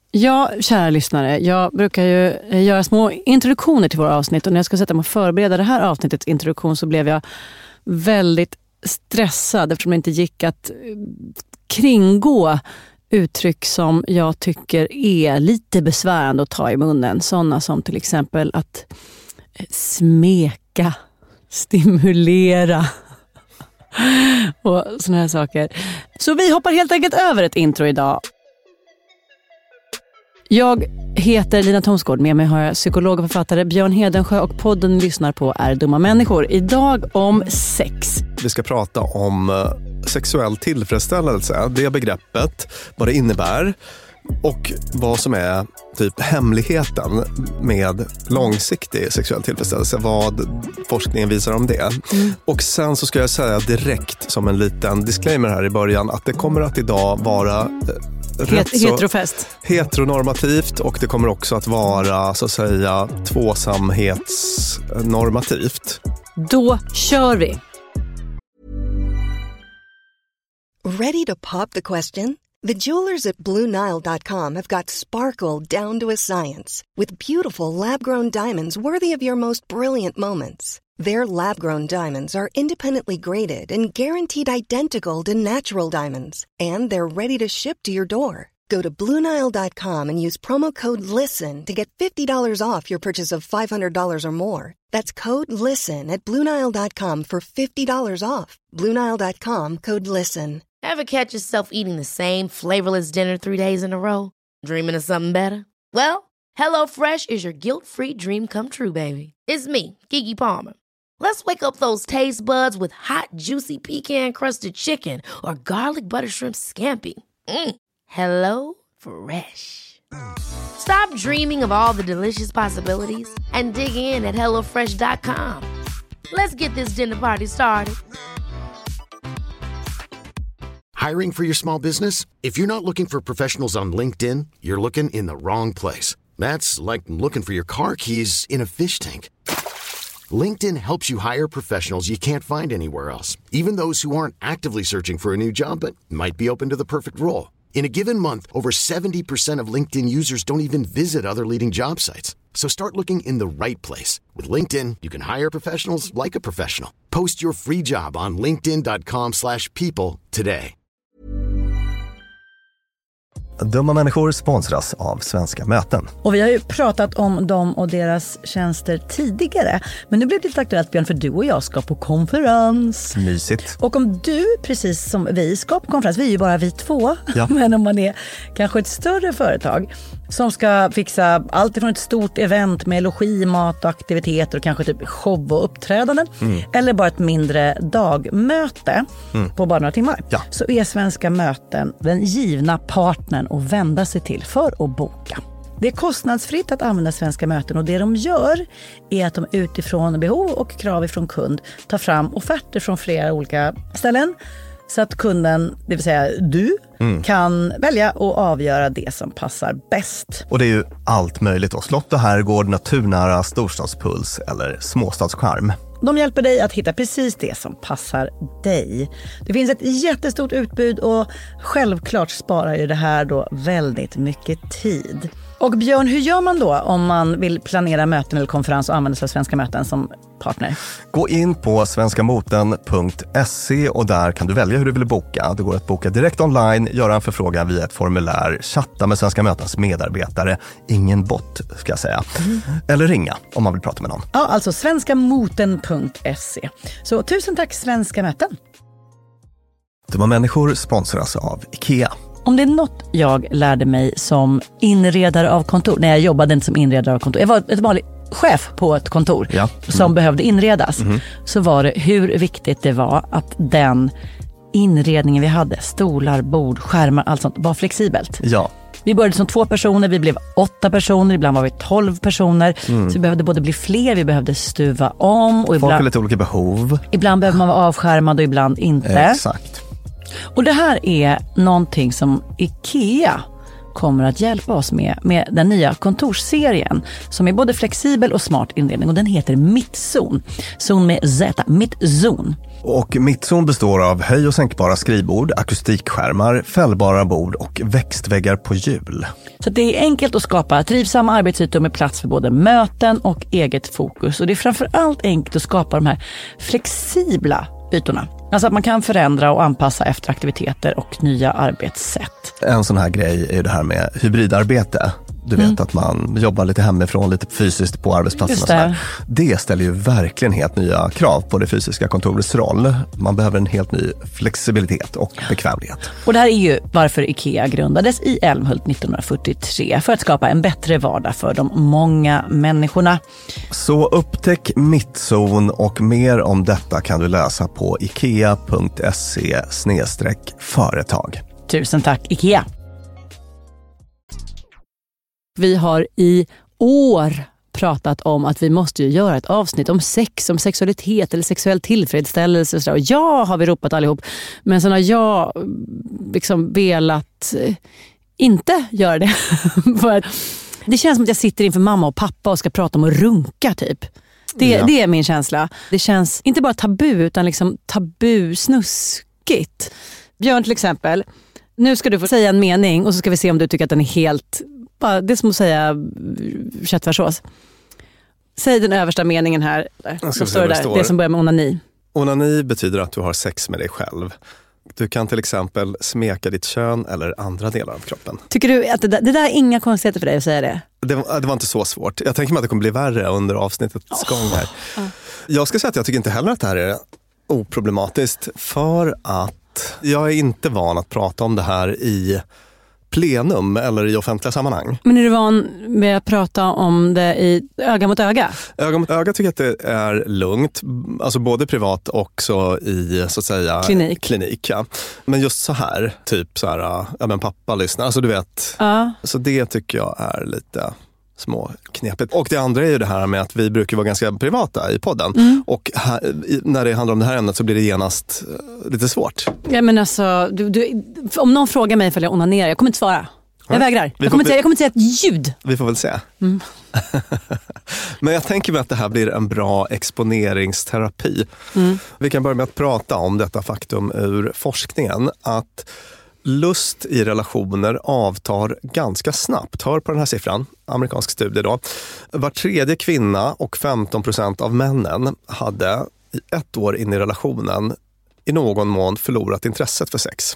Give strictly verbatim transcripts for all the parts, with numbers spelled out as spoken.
Ja, kära lyssnare. Jag brukar ju göra små introduktioner till våra avsnitt. Och när jag ska sätta mig och förbereda det här avsnittets introduktion så blev jag väldigt stressad eftersom det inte gick att kringgå uttryck som jag tycker är lite besvärande att ta i munnen. Sådana som till exempel att smeka, stimulera och såna här saker. Så vi hoppar helt enkelt över ett intro idag. Jag heter Lina Thomsgård, med mig har jag psykolog och författare Björn Hedensjö och podden ni lyssnar på är Dumma människor. Idag om sex. Vi ska prata om sexuell tillfredsställelse, det begreppet, vad det innebär och vad som är typ hemligheten med långsiktig sexuell tillfredsställelse, vad forskningen visar om det. Mm. Och sen så ska jag säga direkt som en liten disclaimer här i början att det kommer att idag vara Het, heterofest. heteronormativt och det kommer också att vara så att säga tvåsamhetsnormativt. Då kör vi! Ready to pop the question? The jewelers at Blue Nile dot com have got sparkle down to a science with beautiful lab-grown diamonds worthy of your most brilliant moments. Their lab-grown diamonds are independently graded and guaranteed identical to natural diamonds. And they're ready to ship to your door. Go to Blue Nile dot com and use promo code LISTEN to get fifty dollars off your purchase of five hundred dollars or more. That's code LISTEN at Blue Nile dot com for fifty dollars off. Blue Nile dot com, code LISTEN. Ever catch yourself eating the same flavorless dinner three days in a row? Dreaming of something better? Well, HelloFresh is your guilt-free dream come true, baby. It's me, Keke Palmer. Let's wake up those taste buds with hot, juicy pecan-crusted chicken or garlic butter shrimp scampi. Mm. Hello Fresh. Stop dreaming of all the delicious possibilities and dig in at hello fresh dot com. Let's get this dinner party started. Hiring for your small business? If you're not looking for professionals on LinkedIn, you're looking in the wrong place. That's like looking for your car keys in a fish tank. LinkedIn helps you hire professionals you can't find anywhere else, even those who aren't actively searching for a new job but might be open to the perfect role. In a given month, over seventy percent of LinkedIn users don't even visit other leading job sites. So start looking in the right place. With LinkedIn, you can hire professionals like a professional. Post your free job on linkedin dot com slash people today. Dumma människor sponsras av Svenska möten. Och vi har ju pratat om dem och deras tjänster tidigare. Men nu blir det lite aktuellt, Björn, för du och jag ska på konferens. Mysigt. Och om du, precis som vi, ska på konferens, vi är ju bara vi två. Ja. Men om man är kanske ett större företag som ska fixa allt ifrån ett stort event med logi, mat och aktiviteter och kanske typ show och uppträdanden. Mm. Eller bara ett mindre dagmöte mm. på bara några timmar. Ja. Så är Svenska möten den givna partnern att vända sig till för att boka. Det är kostnadsfritt att använda Svenska möten och det de gör är att de utifrån behov och krav ifrån kund tar fram offerter från flera olika ställen så att kunden, det vill säga du, mm. kan välja och avgöra det som passar bäst. Och det är ju allt möjligt då. Slott och herrgård, naturnära, storstadspuls eller småstadscharm. De hjälper dig att hitta precis det som passar dig. Det finns ett jättestort utbud och självklart sparar ju det här då väldigt mycket tid. Och Björn, hur gör man då om man vill planera möten eller konferens och använda sig av Svenska möten som partner? Gå in på svenskamoten punkt se och där kan du välja hur du vill boka. Det går att boka direkt online, göra en förfrågan via ett formulär, chatta med Svenska mötens medarbetare, ingen bot ska jag säga, mm. eller ringa om man vill prata med någon. Ja, alltså svenskamoten punkt se. Så tusen tack Svenska möten. Dumma människor sponsras av IKEA. Om det är något jag lärde mig som inredare av kontor, när jag jobbade inte som inredare av kontor, jag var ett vanligt chef på ett kontor ja. mm. som behövde inredas, mm. så var det hur viktigt det var att den inredningen vi hade, stolar, bord, skärmar, allt sånt, var flexibelt. Ja. Vi började som två personer, vi blev åtta personer, ibland var vi tolv personer. Mm. Så vi behövde både bli fler, vi behövde stuva om. Och folk ibland, har lite olika behov. Ibland behöver man vara avskärmad och ibland inte. Exakt. Och det här är någonting som IKEA kommer att hjälpa oss med, med den nya kontorsserien som är både flexibel och smart inredning, och den heter Mittzon. Zon med Z, Mittzon. Och Mittzon består av höj- och sänkbara skrivbord, akustikskärmar, fällbara bord och växtväggar på hjul. Så det är enkelt att skapa trivsamma arbetsytor med plats för både möten och eget fokus. Och det är framförallt enkelt att skapa de här flexibla ytorna. Alltså att man kan förändra och anpassa efter aktiviteter och nya arbetssätt. En sån här grej är det här med hybridarbete. Du vet mm. att man jobbar lite hemifrån, lite fysiskt på arbetsplatsen. Och det. det ställer ju verkligen helt nya krav på det fysiska kontorets roll. Man behöver en helt ny flexibilitet och bekvämlighet. Och det här är ju varför IKEA grundades i Älmhult nittonhundrafyrtiotre, för att skapa en bättre vardag för de många människorna. Så upptäck Mittzon, och mer om detta kan du läsa på ikea punkt se slash företag. Tusen tack IKEA. Vi har i år pratat om att vi måste ju göra ett avsnitt om sex, om sexualitet eller sexuell tillfredsställelse. Och, så och ja, har vi ropat allihop. Men sen har jag liksom velat inte göra det. För att det känns som att jag sitter inför mamma och pappa och ska prata om att runka typ. Det, ja. det är min känsla. Det känns inte bara tabu utan liksom tabusnuskigt. Björn till exempel, nu ska du få säga en mening och så ska vi se om du tycker att den är helt... Det är som att säga köttfärssås. Säg den översta meningen här. Så står det där. Det, det som börjar med onani. Onani betyder att du har sex med dig själv. Du kan till exempel smeka ditt kön eller andra delar av kroppen. Tycker du att det där, det där är inga konstigheter för dig att säga det? Det var, det var inte så svårt. Jag tänker mig att det kommer bli värre under avsnittets oh. gång här. Oh. Jag ska säga att jag tycker inte heller att det här är oproblematiskt. För att jag är inte van att prata om det här i plenum eller i offentliga sammanhang. Men är du van med att prata om det i öga mot öga? Öga mot öga tycker jag att det är lugnt. Alltså både privat och så i så att säga klinik. klinik ja. Men just så här, typ så här, ja men pappa lyssnar. Alltså du vet. Ja. Så det tycker jag är lite små knepigt. Och det andra är ju det här med att vi brukar vara ganska privata i podden. Mm. Och här, när det handlar om det här ämnet så blir det genast lite svårt. Ja men alltså, du, du, om någon frågar mig ifall jag onanerar, jag kommer inte svara. Jag ja. vägrar. Jag kommer, inte, jag kommer inte säga ett ljud. Vi får väl se. Mm. Men jag tänker mig att det här blir en bra exponeringsterapi. Mm. Vi kan börja med att prata om detta faktum ur forskningen. Att lust i relationer avtar ganska snabbt. Hör på den här siffran, amerikansk studie då. Var tredje kvinna och femton procent av männen hade i ett år in i relationen i någon mån förlorat intresset för sex.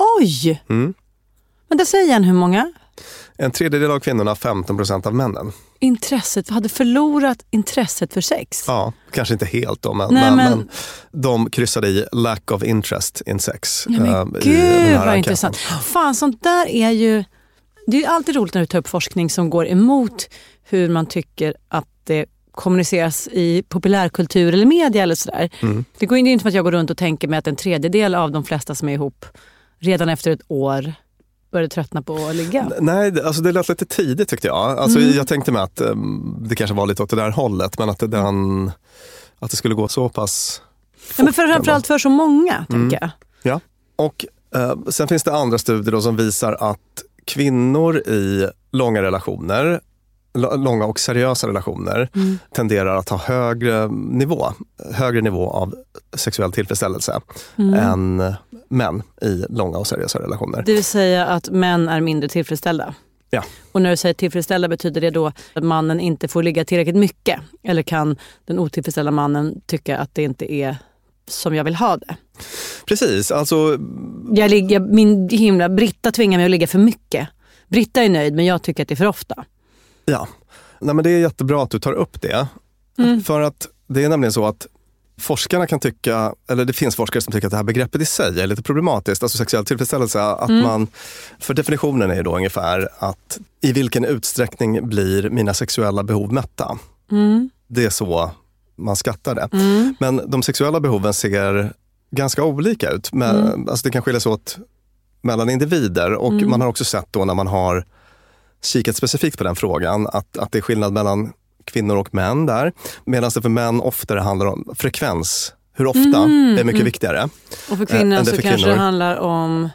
Oj! Mm. Men det säger en hur många? En tredjedel av kvinnorna, femton procent av männen. Intresset, hade förlorat intresset för sex? Ja, kanske inte helt då, men, Nej, men, men... men de kryssade i lack of interest in sex. Ja, men äh, gud vad intressant. Fan, sånt där är ju... Det är ju alltid roligt när du tar upp forskning som går emot hur man tycker att det kommuniceras i populärkultur eller media eller sådär. Mm. Det går inte för att jag går runt och tänker mig att en tredjedel av de flesta som är ihop redan efter ett år började tröttna på att ligga. Nej, alltså det lät lite tidigt tyckte jag. Alltså mm. jag tänkte mig att um, det kanske var lite åt det där hållet, men att det, den, att det skulle gå så pass fort. Ja, men framförallt för så många, mm. tänker jag. Ja, och uh, sen finns det andra studier då som visar att kvinnor i långa relationer, långa och seriösa relationer mm. tenderar att ha högre nivå, högre nivå av sexuell tillfredsställelse mm. än män i långa och seriösa relationer. Det vill säga att män är mindre tillfredsställda. Ja. Och när du säger tillfredsställda betyder det då att mannen inte får ligga tillräckligt mycket? Eller kan den otillfredsställda mannen tycka att det inte är som jag vill ha det? Precis, alltså... Jag ligger, min himla Britta tvingar mig att ligga för mycket. Britta är nöjd, men jag tycker att det är för ofta. Ja, nej, men det är jättebra att du tar upp det. Mm. För att det är nämligen så att forskarna kan tycka, eller det finns forskare som tycker att det här begreppet i sig är lite problematiskt, alltså sexuell tillfredsställelse, att mm. man, för definitionen är ju då ungefär att i vilken utsträckning blir mina sexuella behov mätta? Mm. Det är så man skattar det. Mm. Men de sexuella behoven ser ganska olika ut. Men, mm. alltså det kan skilja sig åt mellan individer och mm. man har också sett då när man har kikat specifikt på den frågan att, att det är skillnad mellan kvinnor och män där. Medan det för män oftare handlar om frekvens. Hur ofta mm, är mycket mm. viktigare. Och för kvinnor så för kanske kvinnor. Det handlar om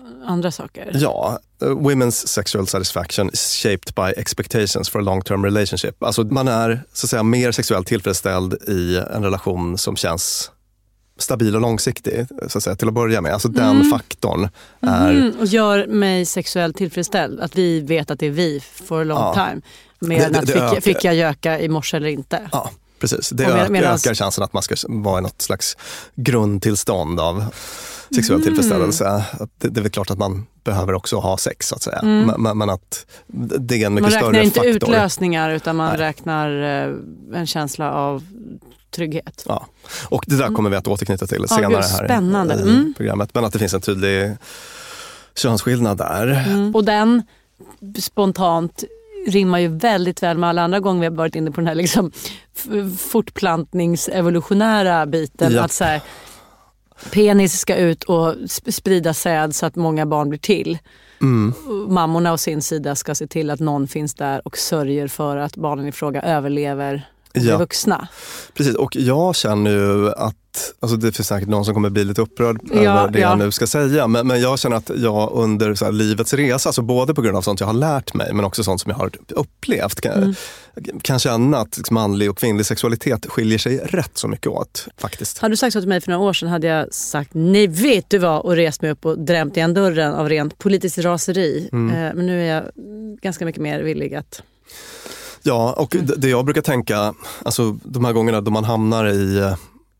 andra saker. Ja, women's sexual satisfaction is shaped by expectations for a long-term relationship. Alltså man är så att säga mer sexuellt tillfredsställd i en relation som känns stabil och långsiktig, så att säga, till att börja med. Alltså mm. den faktorn är... Mm, och gör mig sexuellt tillfredsställd. Att vi vet att det är vi for a long ja. time. Mer än att det, det fick, fick jag göka i morse eller inte. Ja, precis. Det med, ökar, ökar chansen att man ska vara i något slags grundtillstånd av sexuell mm. tillfredsställelse. Det, det är väl klart att man behöver också ha sex, så att säga. Mm. Men, men att det är en mycket större faktor. Man räknar inte ut lösningar, utan man Nej. räknar en känsla av trygghet. Ja, och det där kommer vi att återknyta till ja, senare här spännande. i mm. programmet. Men att det finns en tydlig könsskillnad där. Mm. Och den spontant rimmar ju väldigt väl med alla andra gånger vi har varit inne på den här liksom fortplantningsevolutionära biten. Ja. Att så här, penis ska ut och sprida säd så att många barn blir till. Mm. Mammorna å sin sida ska se till att någon finns där och sörjer för att barnen i fråga överlever och blir ja. vuxna. Precis, och jag känner ju att alltså det finns säkert någon som kommer bli lite upprörd ja, över det ja. jag nu ska säga. Men, men jag känner att jag under så här, livets resa, alltså både på grund av sånt jag har lärt mig men också sånt som jag har upplevt, kan, mm. kan känna att liksom, manlig och kvinnlig sexualitet skiljer sig rätt så mycket åt faktiskt. Hade du sagt så till mig för några år sedan hade jag sagt nej vet du vad och rest mig upp och drämt igen dörren av rent politiskt raseri. Mm. Eh, men nu är jag ganska mycket mer villig att... Ja, och mm. det jag brukar tänka, alltså de här gångerna då man hamnar i eh,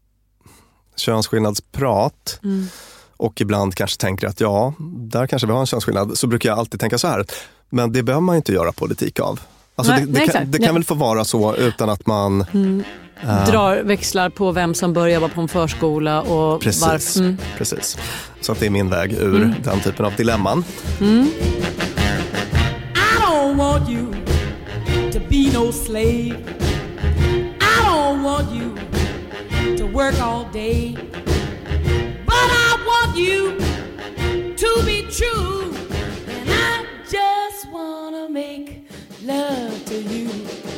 könsskillnadsprat mm. och ibland kanske tänker att ja, där kanske vi har en könsskillnad, så brukar jag alltid tänka så här, men det behöver man inte göra politik av. Alltså nej, det, det, nej, kan, det kan ja. väl få vara så utan att man... Mm. Äh, drar växlar på vem som börjar jobba på en förskola och precis, varför. Mm. Precis, så att det är min väg ur mm. den typen av dilemman. Mm. I don't want you to be no slave. I don't want you to work all day. But I want you to be true. And I just wanna make love to you.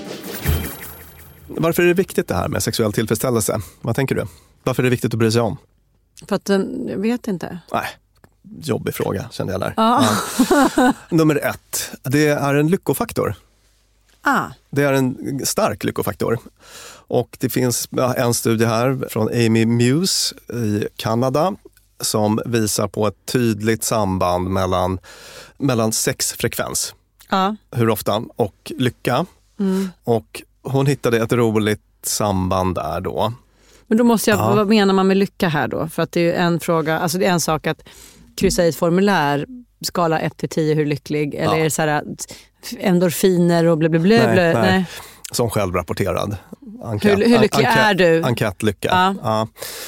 Varför är det viktigt det här med sexuell tillfredsställelse? Vad tänker du? Varför är det viktigt att bry sig om? För att den, jag vet inte. Nej, jobbig fråga kände jag där. Ah. Ja. Nummer ett, det är en lyckofaktor. Ah. Det är en stark lyckofaktor. Och det finns en studie här från Amy Muse i Kanada som visar på ett tydligt samband mellan, mellan sexfrekvens, ah. hur ofta, och lycka. Mm. Och hon hittade ett roligt samband där då. Men då måste jag, ja. vad menar man med lycka här då? För att det är ju en fråga, alltså det är en sak att kryssa i ett formulär, skala ett till tio hur lycklig, eller ja. är det så här endorfiner och blablabla? Nej, nej. nej. Som självrapporterad. Enkät, hur, hur lycklig enkät, är du? Enkätlycka. Ja. Ja.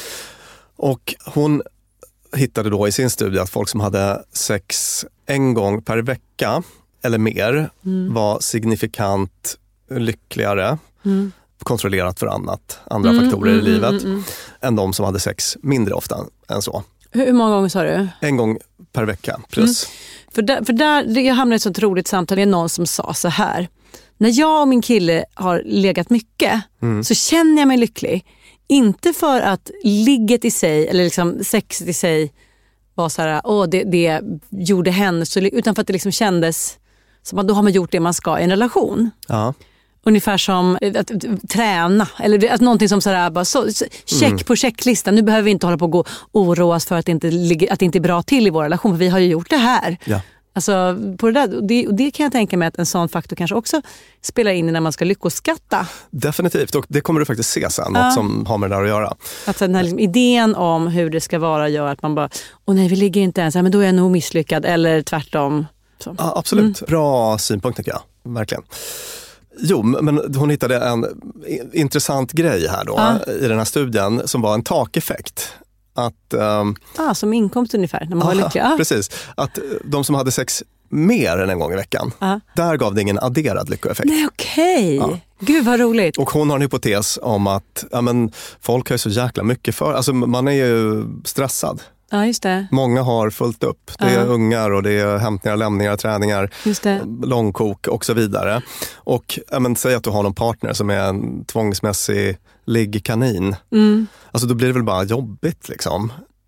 Och hon hittade då i sin studie att folk som hade sex en gång per vecka eller mer mm. var signifikant lyckligare, mm. kontrollerat för annat, andra mm, faktorer mm, i livet, mm, mm. än de som hade sex mindre ofta än så. Hur många gånger sa du? En gång per vecka plus. Mm. För där, för där jag hamnade i ett så roligt samtal, det är någon som sa så här: när jag och min kille har legat mycket mm. så känner jag mig lycklig. Inte för att ligget i sig eller liksom sexet i sig var så här, åh det, det gjorde henne så, utan för att det liksom kändes som att då har man gjort det man ska i en relation. Ja. Ungefär som att, att, att träna eller att någonting som så här, bara så, check mm. på checklistan. Nu behöver vi inte hålla på att gå oroas för att det inte ligger, att det inte är bra till i vår relation, för vi har ju gjort det här. Ja. Alltså på det där, det, det kan jag tänka mig att en sån faktor kanske också spelar in när man ska lyckoskatta. Definitivt, och det kommer du faktiskt se sen, ja. Något som har med det där att göra. Att den här liksom, idén om hur det ska vara gör att man bara, åh nej vi ligger inte ens, men då är jag nog misslyckad, eller tvärtom. Så. Ja, absolut, mm. bra synpunkt tycker jag, verkligen. Jo, men hon hittade en intressant grej här då ja. I den här studien som var en takeffekt. Att, um, ah, som inkomst ungefär, när man var lycklig. Ah. Precis, att de som hade sex mer än en gång i veckan, ah. där gav det ingen adderad lyckoeffekt. Nej, okej. Okay. Ja. Gud vad roligt. Och hon har en hypotes om att ja, men, folk har ju så jäkla mycket för, alltså man är ju stressad. Ja, just det. Många har fullt upp. Det är uh-huh. ungar och det är hämtningar, lämningar, träningar, just det. Långkok och så vidare. Och ja, men, säg att du har någon partner som är en tvångsmässig liggkanin. Mm. Alltså då blir det väl bara jobbigt liksom.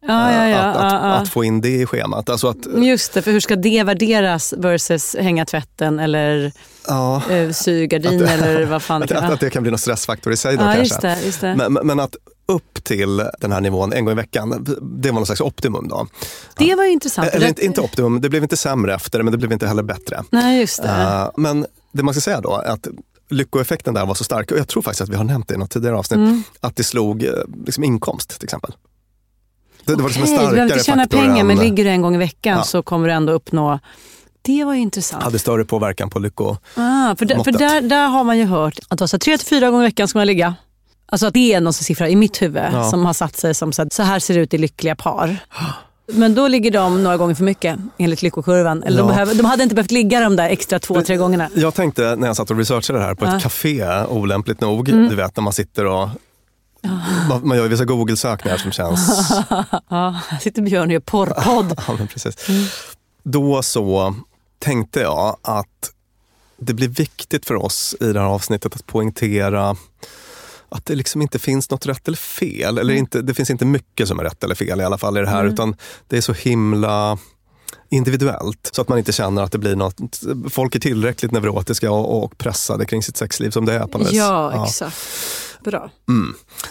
Ja, ja, ja, att, att, ja, ja. att få in det i schemat. Alltså att, Just det, för hur ska det värderas versus hänga tvätten eller ja, uh, sy gardin eller vad fan att, det att, kan att det kan bli någon stressfaktor i sig då ja, kanske. Just det, just det. Men, men att upp till den här nivån en gång i veckan, det var någon slags optimum då. Det var ju intressant. Eller inte, inte optimum, det blev inte sämre efter men det blev inte heller bättre. Nej, just det. Uh, men det man ska säga då är att lyckoeffekten där var så stark, och jag tror faktiskt att vi har nämnt det i något tidigare avsnitt, mm. att det slog liksom inkomst till exempel. Det, det var liksom en starkare du behöver inte tjäna faktor pengar, än, men ligger du en gång i veckan ja. så kommer du ändå uppnå. Det var ju intressant. Hade större påverkan på lycko. Ah, för där, för där, där har man ju hört att alltså, tre till fyra gånger i veckan ska man ligga. Alltså att det är någon siffra i mitt huvud ja. som har satt sig som så, att så här ser det ut i lyckliga par. Men då ligger de några gånger för mycket enligt lyckokurvan. Eller ja. de, behöver, de hade inte behövt ligga de där extra två, tre gångerna. Jag tänkte när jag satt och researchade det här på ett ah. café, olämpligt nog, mm. du vet när man sitter och man, man gör vissa Google-sökningar som känns... Ja, sitter Björn och gör porrpodd. Ja, men precis. Mm. Då så tänkte jag att det blir viktigt för oss i det här avsnittet att poängtera att det liksom inte finns något rätt eller fel. Eller inte, det finns inte mycket som är rätt eller fel i alla fall i det här. Mm. Utan det är så himla individuellt. Så att man inte känner att det blir något... Folk är tillräckligt neurotiska och, och pressade kring sitt sexliv som det är på något vis. Ja, ja, exakt. Bra. Mm.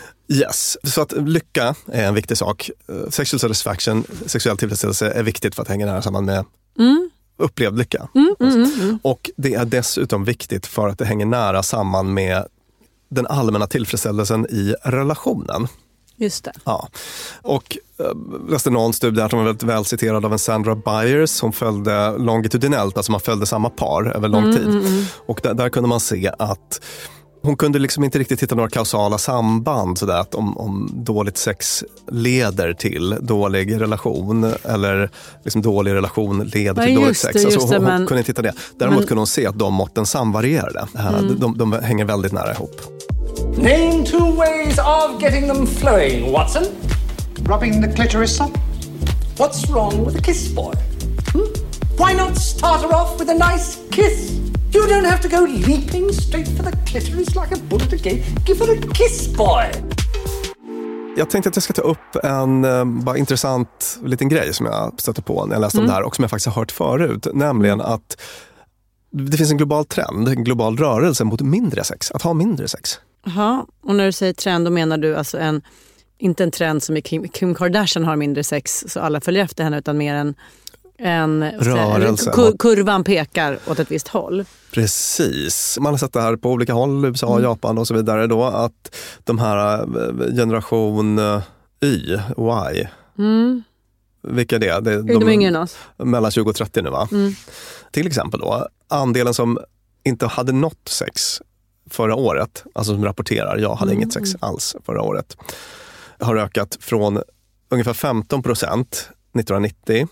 Yes, så att lycka är en viktig sak. Sexual satisfaction, sexuell tillfredsställelse är viktigt för att hänga nära samman med mm. upplevd lycka. Mm, mm, mm, mm. Och det är dessutom viktigt för att det hänger nära samman med den allmänna tillfredsställelsen i relationen. Just det. Ja. Och jag läste någon studie som var väldigt väl citerad av en Sandra Byers som följde longitudinellt, alltså man följde samma par över lång mm, tid. Mm, mm. Och där, där kunde man se att hon kunde liksom inte riktigt hitta några kausala samband sådär att om, om dåligt sex leder till dålig relation eller liksom dålig relation leder ja, till dåligt sex. Det, alltså hon, det, hon men... kunde inte hitta det. Däremot men... kunde hon se att de måtten samvarierade. Mm. De, de, de hänger väldigt nära ihop. Name two ways of getting them flowing, Watson. Rubbing the clitoris, sir. What's wrong with a kiss, boy? Hmm? Why not start her off with a nice kiss? You don't have to go leaping straight for the clitoris like a bullet again. Give her a kiss, boy. Jag tänkte att jag ska ta upp en uh, bara intressant liten grej som jag stötte på när jag läste mm. om det här och som jag faktiskt har hört förut. Nämligen att det finns en global trend, en global rörelse mot mindre sex. Att ha mindre sex. Jaha, och när du säger trend då menar du alltså en, inte en trend som i Kim, Kim Kardashian har mindre sex så alla följer efter henne utan mer en en rörelse. Kur, kurvan pekar åt ett visst håll. Precis. Man har sett det här på olika håll, U S A, mm. Japan och så vidare då, att de här generation Y, Y, mm. vilka är det? det de, de är ingen oss. Mellan tjugo och trettio nu va? Mm. Till exempel då, andelen som inte hade nått sex förra året, alltså som rapporterar, jag hade mm. inget sex alls förra året, har ökat från ungefär femton procent nittonhundranittio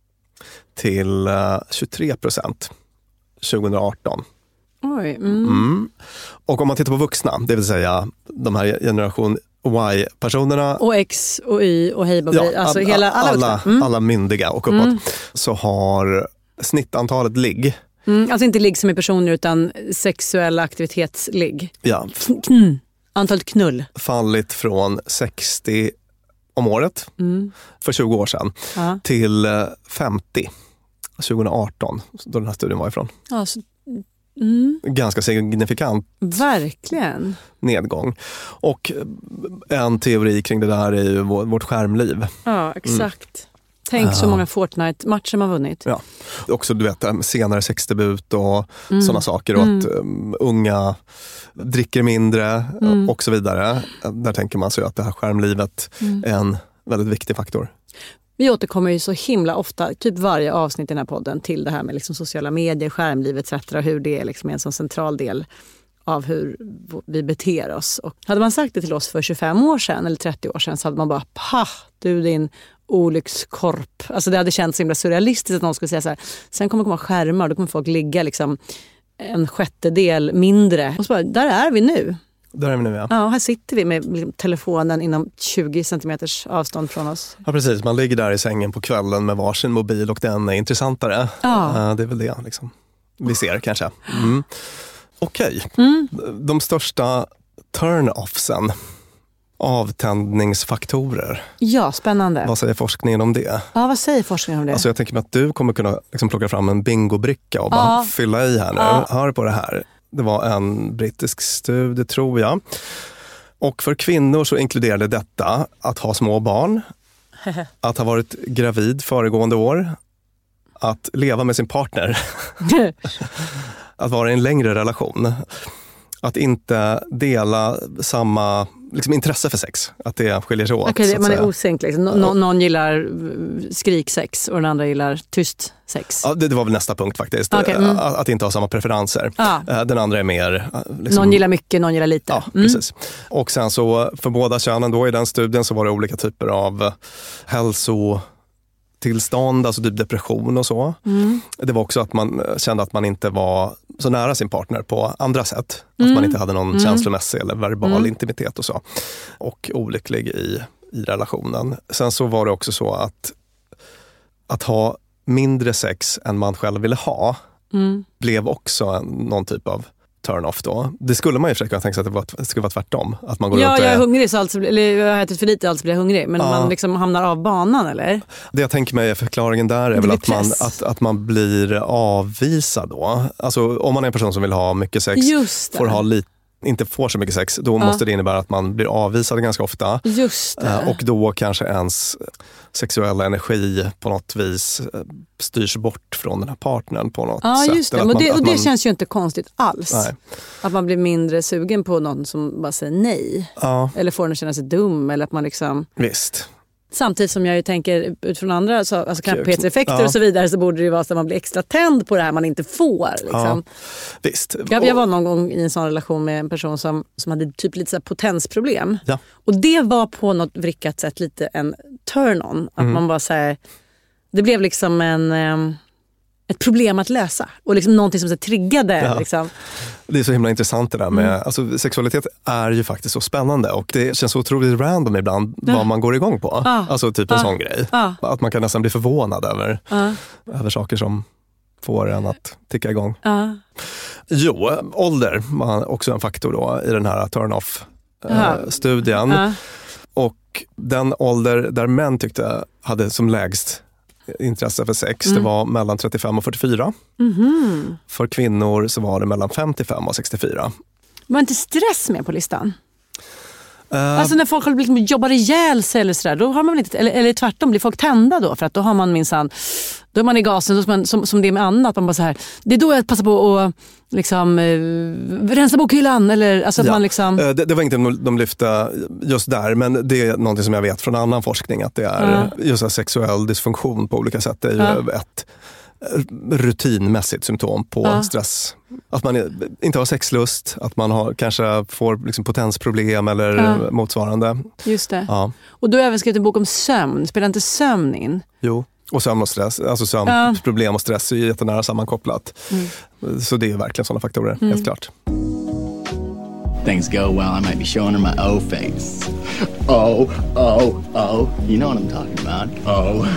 till uh, tjugotre procent tjugoarton. Oj. Mm. Mm. Och om man tittar på vuxna, det vill säga de här generation Y-personerna. Och X och Y och hej ja, alltså all, hela, alla, alla, mm. alla myndiga och uppåt. Mm. Så har snittantalet ligg. Mm, alltså inte ligg som är personer utan sexuella aktivitetsligg. Ja. Kn- Antalet knull. Fallit från sextio om året mm. för tjugo år sedan ja. till femtio tjugoarton då den här studien var ifrån. Ja, så, mm. Ganska signifikant verkligen nedgång. Och en teori kring det där är ju vårt skärmliv. Ja, exakt. Mm. Tänk så många Fortnite-matcher man vunnit. Ja. Också du vet senare sexdebut och mm. sådana saker och mm. att um, unga dricker mindre mm. och så vidare. Där tänker man sig att det här skärmlivet mm. är en väldigt viktig faktor. Vi återkommer ju så himla ofta, typ varje avsnitt i den här podden, till det här med liksom sociala medier, skärmliv et cetera. Hur det är liksom en sån central del av hur vi beter oss. Och hade man sagt det till oss för tjugofem år sedan eller trettio år sedan så hade man bara, pa, du din olyckskorp. Alltså det hade känts så himla surrealistiskt att någon skulle säga så här, sen kommer det komma skärmar och då kommer folk ligga liksom en sjättedel mindre. Och så bara, där är vi nu. Där är vi nu, ja. Ja, här sitter vi med telefonen inom tjugo centimeters avstånd från oss. Ja, precis. Man ligger där i sängen på kvällen med varsin mobil och den är intressantare. Ja. Det är väl det liksom. Vi ser kanske. Mm. Okej. Okay. Mm. De största turn-offsen avtändningsfaktorer. Ja, spännande. Vad säger forskningen om det? Ja, vad säger forskningen om det? Alltså jag tänker mig att du kommer kunna liksom plocka fram en bingobricka och bara ja. fylla i här nu. Ja. Hör på det här. Det var en brittisk studie, tror jag. Och för kvinnor så inkluderade detta att ha små barn, att ha varit gravid föregående år, att leva med sin partner, att vara i en längre relation, att inte dela samma liksom, intresse för sex, att det skiljer sig åt. Okej, okay, man är osynk liksom. Nå- ja. Någon gillar skriksex och den andra gillar tyst sex. Ja, det, det var väl nästa punkt faktiskt. Okay, mm. att, att inte ha samma preferenser. Ah. Den andra är mer... Liksom, någon gillar mycket, någon gillar lite. Ja, mm. precis. Och sen så för båda könen då i den studien så var det olika typer av hälsotillstånd, alltså typ depression och så. Mm. Det var också att man kände att man inte var så nära sin partner på andra sätt. Mm. Att man inte hade någon mm. känslomässig eller verbal mm. intimitet och så. Och olycklig i, i relationen. Sen så var det också så att att ha mindre sex än man själv ville ha mm. blev också en, någon typ av turn-off då. Det skulle man ju försöka tänka sig att det, var, det skulle vara tvärtom. Att man går ja, runt och jag är är hungrig så alltså, eller jag har ätit för lite alltså blir jag hungrig. Men ja. man liksom hamnar av banan, eller? Det jag tänker mig är förklaringen där är väl att man, att, att man blir avvisad då. Alltså om man är en person som vill ha mycket sex, får ha lite inte får så mycket sex, då ja. måste det innebära att man blir avvisad ganska ofta. Just det. Och då kanske ens sexuella energi på något vis styrs bort från den här partnern på något ja, sätt. Ja, just det. Och man, det, och det man... känns ju inte konstigt alls. Nej. Att man blir mindre sugen på någon som bara säger nej. Ja. Eller får den att känna sig dum. Eller att man liksom... Visst. Samtidigt som jag ju tänker utifrån andra så, alltså kapacitetseffekter ja. och så vidare, så borde det ju vara så att man blir extra tänd på det här man inte får. Liksom. Ja, visst. Jag, jag var någon gång i en sån relation med en person som, som hade typ lite så här potensproblem. Ja. Och det var på något vrickat sätt lite en turn-on. Att mm. man bara så här, det blev liksom en... Um, ett problem att lösa. Och liksom någonting som så triggade. Ja. Liksom. Det är så himla intressant det där med... Mm. Alltså, sexualitet är ju faktiskt så spännande. Och det känns så otroligt random ibland ja. vad man går igång på. Ah. Alltså typ en ah. sån grej. Ah. Att man kan nästan bli förvånad över, ah. över saker som får en att ticka igång. Ah. Jo, ålder var också en faktor då i den här turn-off-studien. Ah. Och den ålder där män tyckte hade som lägst intresse för sex, mm. det var mellan trettiofem och fyrtiofyra. Mm-hmm. För kvinnor så var det mellan femtiofem och sextiofyra. Var inte stress med på listan? Uh, alltså när folk liksom jobbar ihjäl sig eller sådär, då har man inte, eller, eller tvärtom, blir folk tända då? För att då har man minsann, då är man i gasen som, som, som det är med annat. Man bara så här, det är då jag passar på att liksom, eh, rensa bokhyllan. Eller, alltså att ja. man liksom... uh, det, det var inte de, de lyfte just där, men det är något som jag vet från annan forskning, att det är uh. just en sexuell dysfunktion på olika sätt. Det är ju uh. ett rutinmässigt symptom på ja. stress. Att man inte har sexlust, att man har, kanske får liksom potensproblem eller ja. motsvarande. Just det. Ja. Och då har jag även skrivit en bok om sömn. Spelar inte sömn in? Jo, och sömn och stress. Alltså sömnproblem ja. och stress är jättenära sammankopplat. Mm. Så det är verkligen sådana faktorer, mm. helt klart. Things go well, I might be showing her my O face. Oh, oh, oh. You know what I'm talking about. Oh.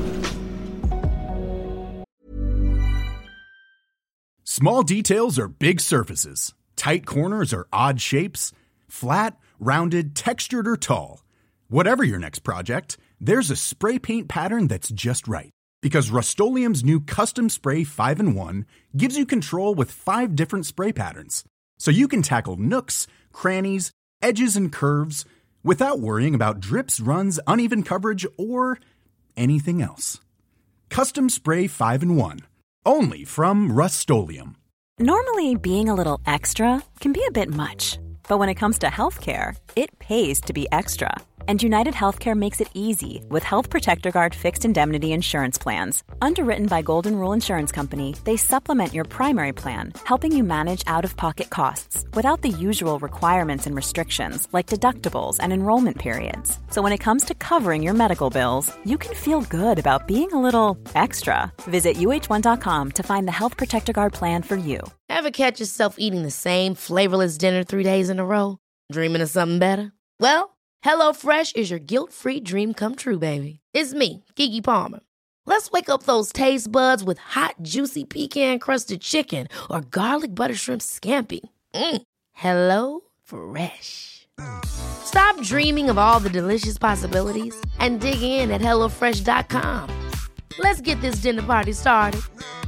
Small details are big surfaces. Tight corners are odd shapes. Flat, rounded, textured, or tall. Whatever your next project, there's a spray paint pattern that's just right. Because Rust-Oleum's new Custom Spray five in one gives you control with five different spray patterns. So you can tackle nooks, crannies, edges, and curves without worrying about drips, runs, uneven coverage, or anything else. Custom Spray five in one. Only from Rust-Oleum. Normally, being a little extra can be a bit much. But when it comes to healthcare, it pays to be extra. And United Healthcare makes it easy with Health Protector Guard fixed indemnity insurance plans. Underwritten by Golden Rule Insurance Company, they supplement your primary plan, helping you manage out-of-pocket costs without the usual requirements and restrictions like deductibles and enrollment periods. So when it comes to covering your medical bills, you can feel good about being a little extra. Visit U H one dot com to find the Health Protector Guard plan for you. Ever catch yourself eating the same flavorless dinner three days in a row? Dreaming of something better? Well, HelloFresh is your guilt-free dream come true, baby. It's me, Keke Palmer. Let's wake up those taste buds with hot, juicy pecan-crusted chicken or garlic butter shrimp scampi. Mm. Hello Fresh. Stop dreaming of all the delicious possibilities and dig in at hello fresh dot com. Let's get this dinner party started.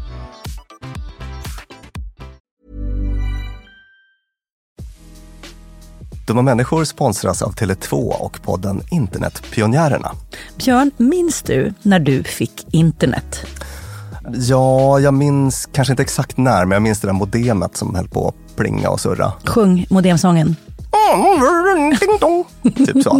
Dumma människor sponsras av Tele två och podden Internetpionjärerna. Björn, minns du när du fick internet? Ja, jag minns kanske inte exakt när, men jag minns det där modemet som höll på att plinga och surra. Sjung modemsången. Typ så.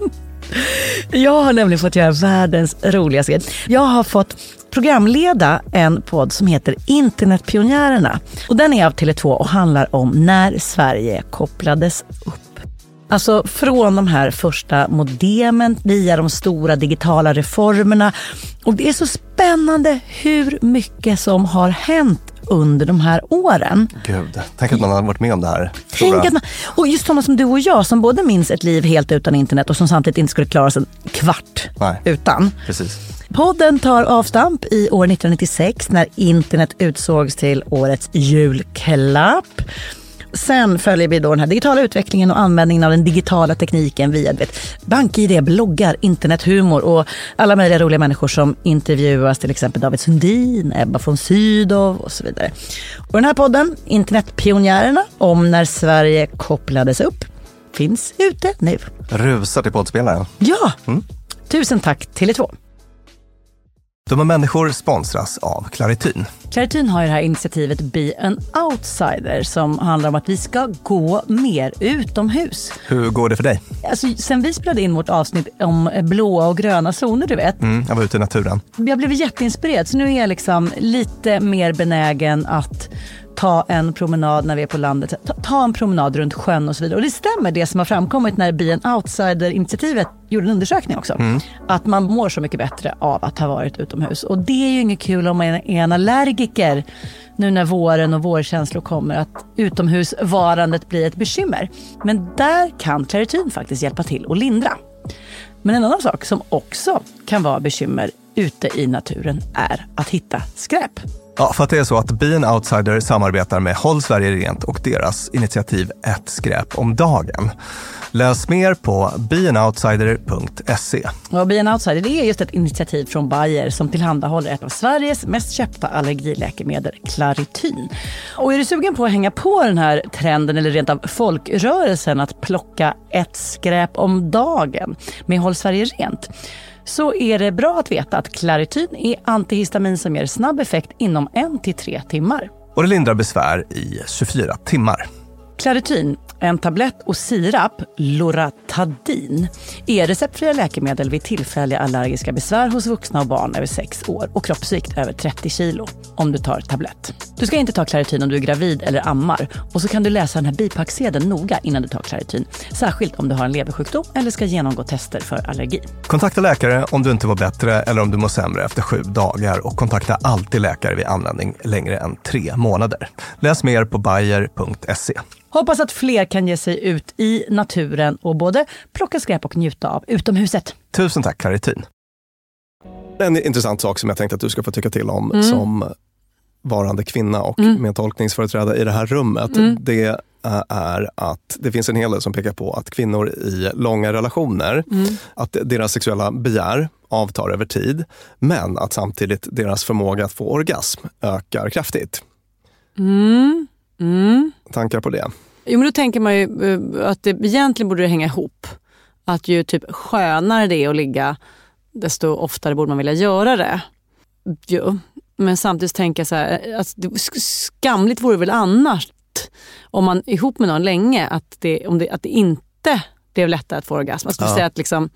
Jag har nämligen fått göra världens roligaste grej. Jag har fått programleda en podd som heter Internetpionjärerna. Och den är av Tele två och handlar om när Sverige kopplades upp. Alltså från de här första modemen via de stora digitala reformerna. Och det är så spännande hur mycket som har hänt under de här åren. Gud, tänk att man har varit med om det här. Tänk att man, och just sådana som du och jag som både minns ett liv helt utan internet och som samtidigt inte skulle klara sig en kvart Nej. utan. Precis. Podden tar avstamp i år nittonhundranittiosex när internet utsågs till årets julklapp. Sen följer vi då den här digitala utvecklingen och användningen av den digitala tekniken via bank-I D, bloggar, internethumor och alla möjliga roliga människor som intervjuas, till exempel David Sundin, Ebba von Sydow och så vidare. Och den här podden, Internetpionjärerna, om när Sverige kopplades upp, finns ute nu. Rusar till poddspelaren. Ja, mm. Tusen tack Tele två. Dumma människor sponsras av Clarityn. Clarityn har ju det här initiativet Be an Outsider som handlar om att vi ska gå mer utomhus. Hur går det för dig? Alltså, sen vi spelade in vårt avsnitt om blåa och gröna zoner, du vet. Mm, jag var ute i naturen. Jag blev jätteinspirerad, så nu är jag liksom lite mer benägen att ta en promenad när vi är på landet. Ta, ta en promenad runt sjön och så vidare. Och det stämmer det som har framkommit när Be an Outsider-initiativet gjorde en undersökning också. Mm. Att man mår så mycket bättre av att ha varit utomhus. Och det är ju inget kul om man är en allergiker nu när våren och vårkänslor kommer, att utomhusvarandet blir ett bekymmer. Men där kan Clarityn faktiskt hjälpa till och lindra. Men en annan sak som också kan vara bekymmer ute i naturen är att hitta skräp. Ja, för att det är så att Be an Outsider samarbetar med Håll Sverige Rent och deras initiativ Ett skräp om dagen. Läs mer på be an outsider punkt se. Och Be an Outsider, det är just ett initiativ från Bayer som tillhandahåller ett av Sveriges mest köpta allergiläkemedel, Clarityn. Och är du sugen på att hänga på den här trenden eller rent av folkrörelsen att plocka ett skräp om dagen med Håll Sverige Rent, så är det bra att veta att Clarityn är antihistamin som ger snabb effekt inom en till tre timmar. Och det lindrar besvär i tjugofyra timmar. Clarityn, en tablett och sirap, Loratadin, är receptfria läkemedel vid tillfälliga allergiska besvär hos vuxna och barn över sex år och kroppsvikt över trettio kilo om du tar tablett. Du ska inte ta Clarityn om du är gravid eller ammar, och så kan du läsa den här bipacksedeln noga innan du tar Clarityn, särskilt om du har en leversjukdom eller ska genomgå tester för allergi. Kontakta läkare om du inte mår bättre eller om du mår sämre efter sju dagar, och kontakta alltid läkare vid användning längre än tre månader. Läs mer på bayer punkt se. Hoppas att fler kan ge sig ut i naturen och både plocka skräp och njuta av utomhuset. Tusen tack, Clarityn. En intressant sak som jag tänkte att du ska få tycka till om mm. som varande kvinna och mm. med tolkningsföreträdare i det här rummet. Mm. Det är att det finns en hel del som pekar på att kvinnor i långa relationer, mm. att deras sexuella begär avtar över tid, men att samtidigt deras förmåga att få orgasm ökar kraftigt. Mm. Mm. Tankar på det? Jo, men då tänker man ju att det egentligen borde det hänga ihop. Att ju typ skönare det är att ligga, desto oftare borde man vilja göra det. Jo. Men samtidigt tänker jag så här, att det, skamligt vore väl annars om man är ihop med någon länge att det, om det, att det inte blev lättare att få orgasm. Jag skulle ja. säga att liksom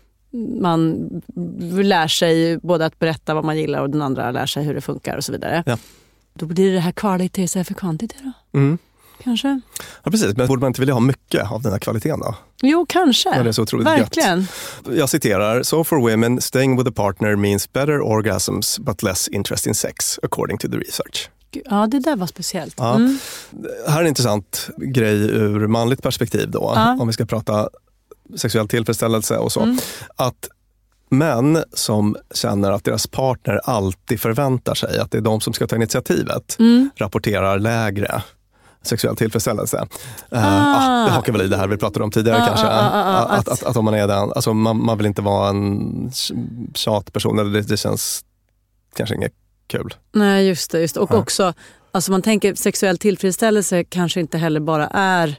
man lär sig både att berätta vad man gillar och den andra lär sig hur det funkar och så vidare. Ja. Då blir det här kvalitet så här för kvantitet då? Mm. Kanske. Ja, precis. Men borde man inte vilja ha mycket av den här kvaliteten då? Jo, kanske. Men det är så otroligt verkligen. Gött. Jag citerar: So for women, staying with a partner means better orgasms but less interest in sex, according to the research. Ja, det där var speciellt. Ja. Mm. Här är en intressant grej ur manligt perspektiv då, ja. om vi ska prata sexuell tillfredsställelse och så. Mm. Att män som känner att deras partner alltid förväntar sig att det är de som ska ta initiativet mm. rapporterar lägre sexuell tillfredsställelse. Uh, ah. Ah, det hakar väl i det här vi pratade om tidigare ah, kanske. Ah, ah, ah, att, att, att, att om man är den, alltså man, man vill inte vara en tjatperson, eller det, det känns kanske inget kul. Nej, just det. Just det. Och ah. också, alltså man tänker sexuell tillfredsställelse kanske inte heller bara är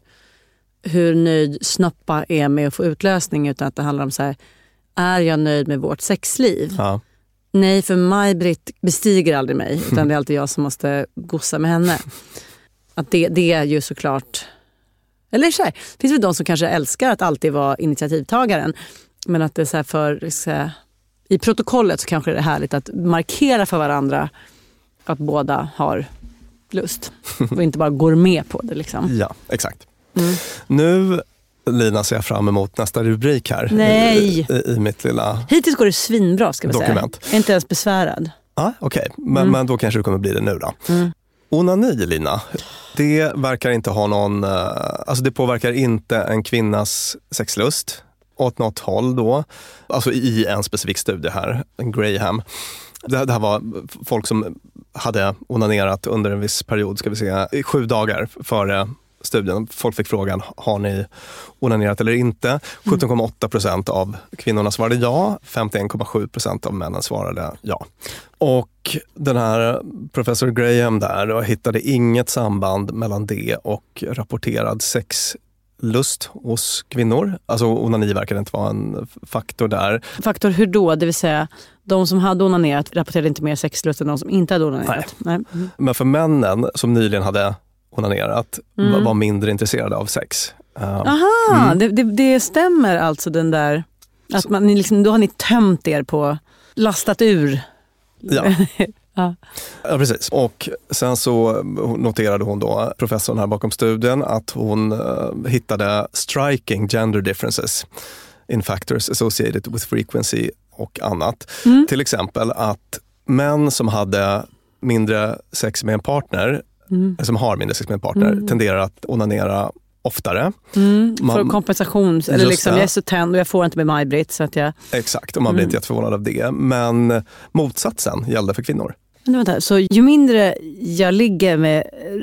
hur nöjd snoppa är med att få utlösning, utan att det handlar om så här, är jag nöjd med vårt sexliv? Ja. Nej, för Maj-Britt bestiger aldrig mig, utan det är alltid jag som måste gossa med henne. Att det, det är ju såklart, eller så här, det finns väl de som kanske älskar att alltid vara initiativtagaren, men att det är så här för så här, i protokollet så kanske det är härligt att markera för varandra att båda har lust och inte bara går med på det liksom. Ja, exakt. Mm. Nu, Lina, ser jag fram emot nästa rubrik här. Nej. I, i, i mitt lilla hittills går det svinbra, ska vi dokument. säga. Jag är inte ens besvärad. Ah, okej, okay. men, mm. men då kanske det kommer bli det nu då. Mm. Onani, Lina, det verkar inte ha någon, alltså det påverkar inte en kvinnas sexlust åt något håll då. Alltså i en specifik studie här, en Graham. Det, det här var folk som hade onanerat under en viss period, ska vi säga, i sju dagar före studien. Folk fick frågan, har ni onanerat eller inte? sjutton komma åtta procent av kvinnorna svarade ja, femtioen komma sju procent av männen svarade ja. Och den här professor Graham där hittade inget samband mellan det och rapporterad sexlust hos kvinnor. Alltså onani verkar inte vara en faktor där. Faktor hur då? Det vill säga, de som hade onanerat rapporterade inte mer sexlust än de som inte hade onanerat. Nej. Nej. Mm. Men för männen som nyligen hade onanerat mm. var mindre intresserade av sex. Uh, Aha, mm. det, det, det stämmer alltså den där, att man, ni liksom, då har ni tömt er på, lastat ur. Ja. ja. Ja, precis. Och sen så noterade hon då, professorn här bakom studien, att hon uh, hittade striking gender differences in factors associated with frequency och annat. Mm. Till exempel att män som hade mindre sex med en partner, mm. som har mindre sex med en partner, mm. tenderar att onanera oftare. Mm, för man, kompensation, eller liksom jag är så tänd och jag får inte med Maj-Britt så att jag... Exakt, och man blir mm. inte jätteförvånad av det. Men motsatsen gällde för kvinnor. Men vänta, så ju mindre jag ligger med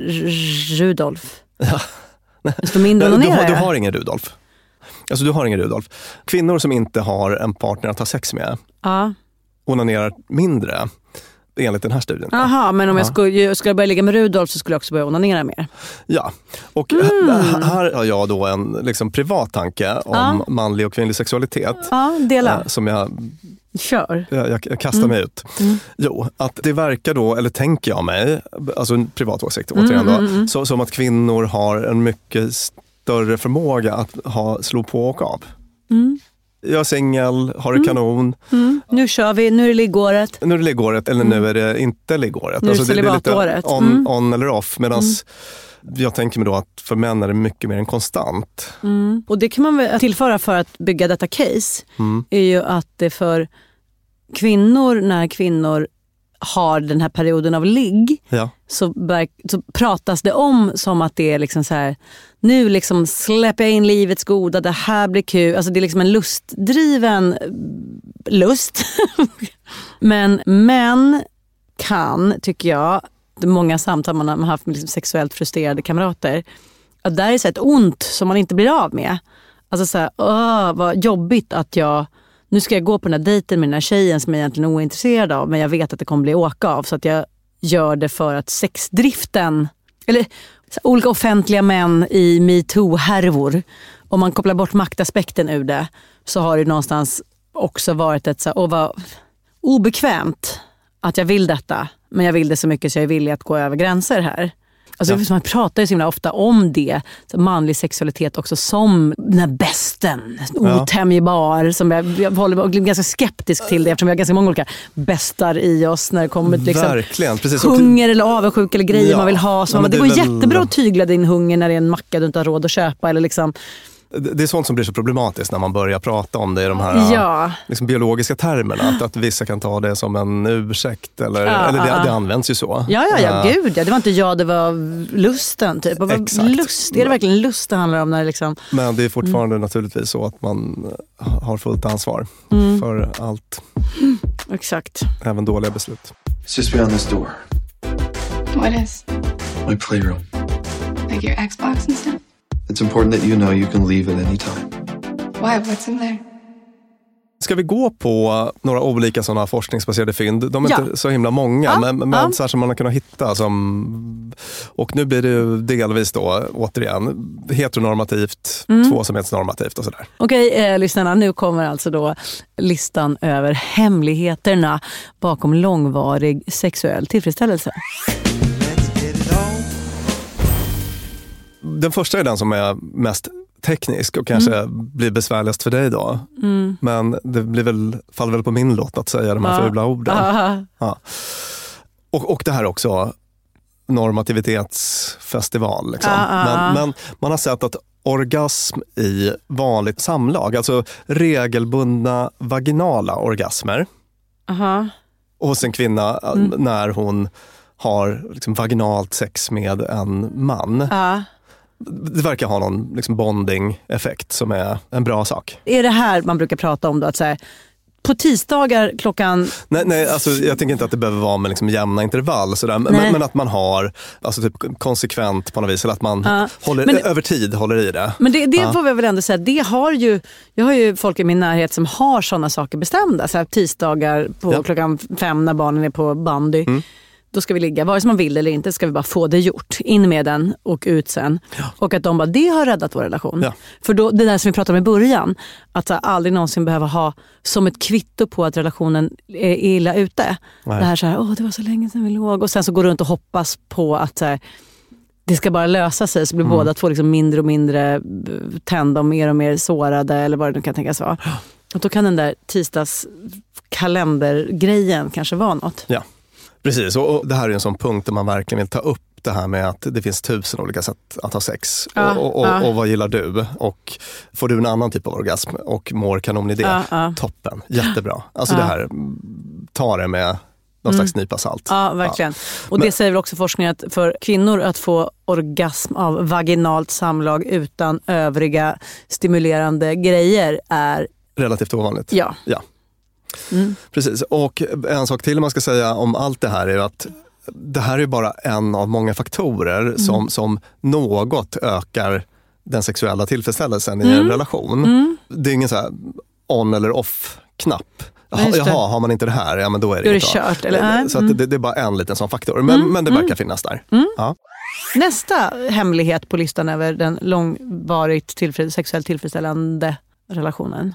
Rudolf, ja. desto mindre du, onanerar jag. Du har ingen Rudolf. Alltså du har ingen Rudolf. Kvinnor som inte har en partner att ha sex med ja. onanerar mindre enligt den här studien. Jaha, men om jag skulle, skulle börja ligga med Rudolf så skulle jag också börja onanera mer. Ja, och mm. här har jag då en liksom privat tanke om ja. manlig och kvinnlig sexualitet. Ja, dela. Som jag... Kör. Jag, jag, jag kastar mm. mig ut. Mm. Jo, att det verkar då, eller tänker jag mig, alltså en privat åsikt återigen då, mm, mm, mm. Så, som att kvinnor har en mycket större förmåga att ha, slå på och av. Mm. Jag är singel, har det kanon. Mm. Nu kör vi, nu är det liggåret. Nu är det liggåret, eller mm. nu är det inte liggåret. Nu är det alltså, det, det är lite on, mm. on eller off. Medan mm. jag tänker mig då att för män är det mycket mer än konstant. Mm. Och det kan man väl tillföra för att bygga detta case. Mm. Är ju att det för kvinnor, när kvinnor har den här perioden av ligg, ja. så, bör, så pratas det om som att det är liksom så här, nu liksom släpper jag in livets goda, det här blir kul. Alltså det är liksom en lustdriven lust. Men män kan, tycker jag, många samtal man har haft med liksom sexuellt frustrerade kamrater, att där är så ett ont som man inte blir av med. Alltså så här, åh, vad jobbigt att jag nu ska jag gå på den här dejten med den här tjejen som jag egentligen är ointresserad av, men jag vet att det kommer bli åka av, så att jag gör det för att sexdriften, eller så, olika offentliga män i MeToo-härvor, om man kopplar bort maktaspekten ur det, så har det någonstans också varit ett så här, åh vad obekvämt att jag vill detta, men jag vill det så mycket så jag är villig att gå över gränser här. Alltså, ja. Man pratar ju så himla ofta om det, så manlig sexualitet också som den här bästen, otämjbar, som jag, jag håller ganska skeptisk till det, eftersom vi har ganska många olika bästar i oss när det kommer till liksom, verkligen, precis. hunger eller avundsjuk eller grejer ja. man vill ha. Så ja, man, det, det går väl jättebra att tygla din hunger när det är en macka du inte har råd att köpa eller liksom. Det är sånt som blir så problematiskt när man börjar prata om det i de här ja. liksom biologiska termerna. Att, att vissa kan ta det som en ursäkt. Eller, ja, eller det, ja. det används ju så. Ja, ja, ja, gud. Ja. Det var inte jag, det var lusten. Typ. Det var lust. Är det verkligen lust det handlar om? När det liksom... Men det är fortfarande mm. naturligtvis så att man har fullt ansvar mm. för allt. Mm. Exakt. Även dåliga beslut. It's just beyond this door. What is? My playroom. Like your Xbox and stuff? It's important that you know you can leave at any time. Why? What's in there? Ska vi gå på några olika sådana forskningsbaserade fynd? De är ja. inte så himla många, ja, men, men ja. så här som man har kunnat hitta. Som, och nu blir det delvis då, återigen, heteronormativt, mm. tvåsamhetsnormativt och sådär. Okej, eh, lyssnarna, nu kommer alltså då listan över hemligheterna bakom långvarig sexuell tillfredsställelse. Den första är den som är mest teknisk och kanske mm. blir besvärligast för dig då. Mm. Men det blir väl, faller väl på min låt att säga de här ja. fula orden. Ja. Och, och det här också normativitetsfestival. Liksom. Men, men man har sett att orgasm i vanligt samlag, alltså regelbundna vaginala orgasmer Aha. hos en kvinna mm. när hon har liksom vaginalt sex med en man. Ja. Det verkar ha någon liksom bonding-effekt som är en bra sak. Är det här man brukar prata om då? Att så här, på tisdagar klockan... Nej, nej alltså, jag tänker inte att det behöver vara med liksom jämna intervall. Sådär. Men, men att man har alltså, typ, konsekvent på något vis. Eller att man ja. håller, men, över tid håller i det. Men det, det ja. får vi väl ändå säga. Det har ju, jag har ju folk i min närhet som har sådana saker bestämda. Så här, tisdagar på ja. klockan fem när barnen är på bandy. Mm. Då ska vi ligga, vare sig man vill eller inte ska vi bara få det gjort. In med den och ut sen. Ja. Och att de bara, det har räddat vår relation. Ja. För då, det där som vi pratade om i början, att så, aldrig någonsin behöva ha som ett kvitto på att relationen är illa ute. Nej. Det här så här, åh det var så länge sedan vi låg. Och sen så går du runt och hoppas på att så här, det ska bara lösa sig. Så blir mm. båda två liksom mindre och mindre tända och mer och mer sårade eller vad det nu kan tänkas vara. Ja. Och då kan den där tisdagskalendergrejen kanske vara något. Ja. Precis, och det här är en sån punkt där man verkligen vill ta upp det här med att det finns tusen olika sätt att ha sex. Ja, och, och, ja. och vad gillar du? Och får du en annan typ av orgasm och mår kanon i det? Ja, ja. Toppen, jättebra. Alltså ja. det här, ta det med någon mm. slags nypa salt. Ja, verkligen. Ja. Och det Men, säger väl också forskningen att för kvinnor att få orgasm av vaginalt samlag utan övriga stimulerande grejer är... relativt ovanligt. Ja. Ja. Mm. Precis, och en sak till man ska säga om allt det här är att det här är bara en av många faktorer mm. som, som något ökar den sexuella tillfredsställelsen i mm. en relation. Mm. Det är ingen så här on eller off-knapp. Jaha, jaha, har man inte det här, ja men då är det, då är det inte kört. Eller? Så att det, det är bara en liten sån faktor, men, mm. men det verkar finnas där. Mm. Ja. Nästa hemlighet på listan över den långvarigt tillfreds- sexuellt tillfredsställande relationen.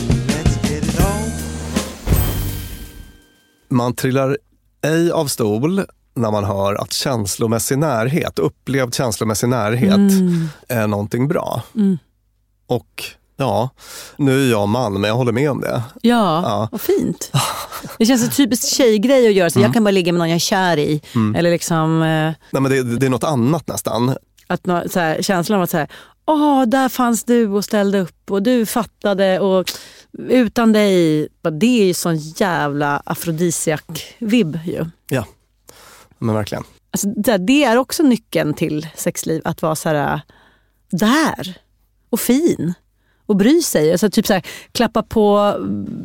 Man trillar ej av stol när man hör att känslomässig närhet, upplevd känslomässig närhet mm. är någonting bra. Mm. Och ja, nu är jag man, men jag håller med om det. Ja, ja. Vad fint. Det känns en typiskt tjejgrej att göra, så mm. jag kan bara ligga med någon jag är kär i. Mm. Eller liksom... Eh, Nej, men det, det är något annat nästan. Att så här, känslan av att så här, åh, där fanns du och ställde upp och du fattade och utan dig, det är ju sån jävla afrodisiak-vibb ju. Ja, men verkligen. Alltså, det är också nyckeln till sexliv, att vara så här där och fin och bry sig. Alltså typ så här, klappa på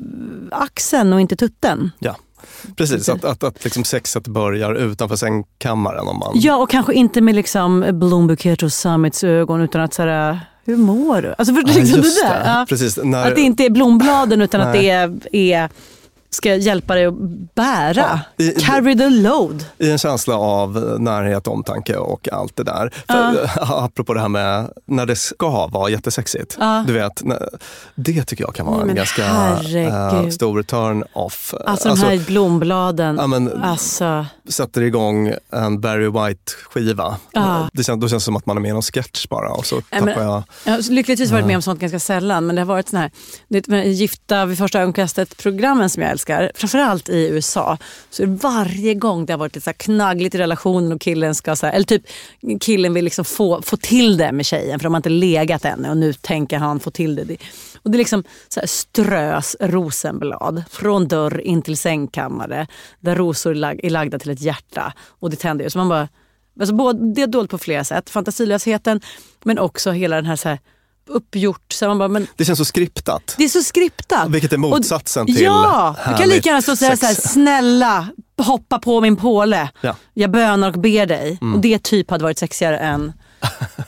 axeln och inte tutten. Ja. Precis, att, att, att liksom sexet börjar utanför sängkammaren. Om man... Ja, och kanske inte med liksom blombukett och sammetsögon, utan att så här, hur mår du? Alltså för, ja, liksom just det där. Det. Ja. Precis, när... Att det inte är blombladen, utan att det är, är ska hjälpa dig att bära. Ja, i, carry the load. I en känsla av närhet, omtanke och allt det där. För, uh. Apropå det här med när det ska vara jättesexigt. Uh. Du vet, det tycker jag kan vara Nej, en ganska uh, stor turn off. Alltså, alltså de här blombladen. Ja, men, alltså. Sätter igång en Barry White-skiva. Uh. Det känns, då känns det som att man är med i någon sketch bara. Och så uh, tappar men, jag... Jag har lyckligtvis varit med om sånt ganska sällan. Men det har varit sån här, det är Gifta vid första ögonkastet-programmen som jag älskar. Framförallt i U S A. Så varje gång det har varit ett så här knaggligt i relationen och killen ska så här, eller typ killen vill liksom få, få till det med tjejen, för de har inte legat ännu och nu tänker han få till det. Och det är liksom så här strös rosenblad från dörr in till sängkammare där rosor är, lag, är lagda till ett hjärta och det tänder ju. Så man bara, alltså både, det är dåligt på flera sätt. Fantasilösheten, men också hela den här så här uppgjort. Så man bara, men det känns så skriptat. Det är så skriptat. Vilket är motsatsen och, till ja, du kan lika gärna stå och säga så här, snälla, hoppa på min påle. Ja. Jag bönar och ber dig. Mm. Och det typ hade varit sexigare än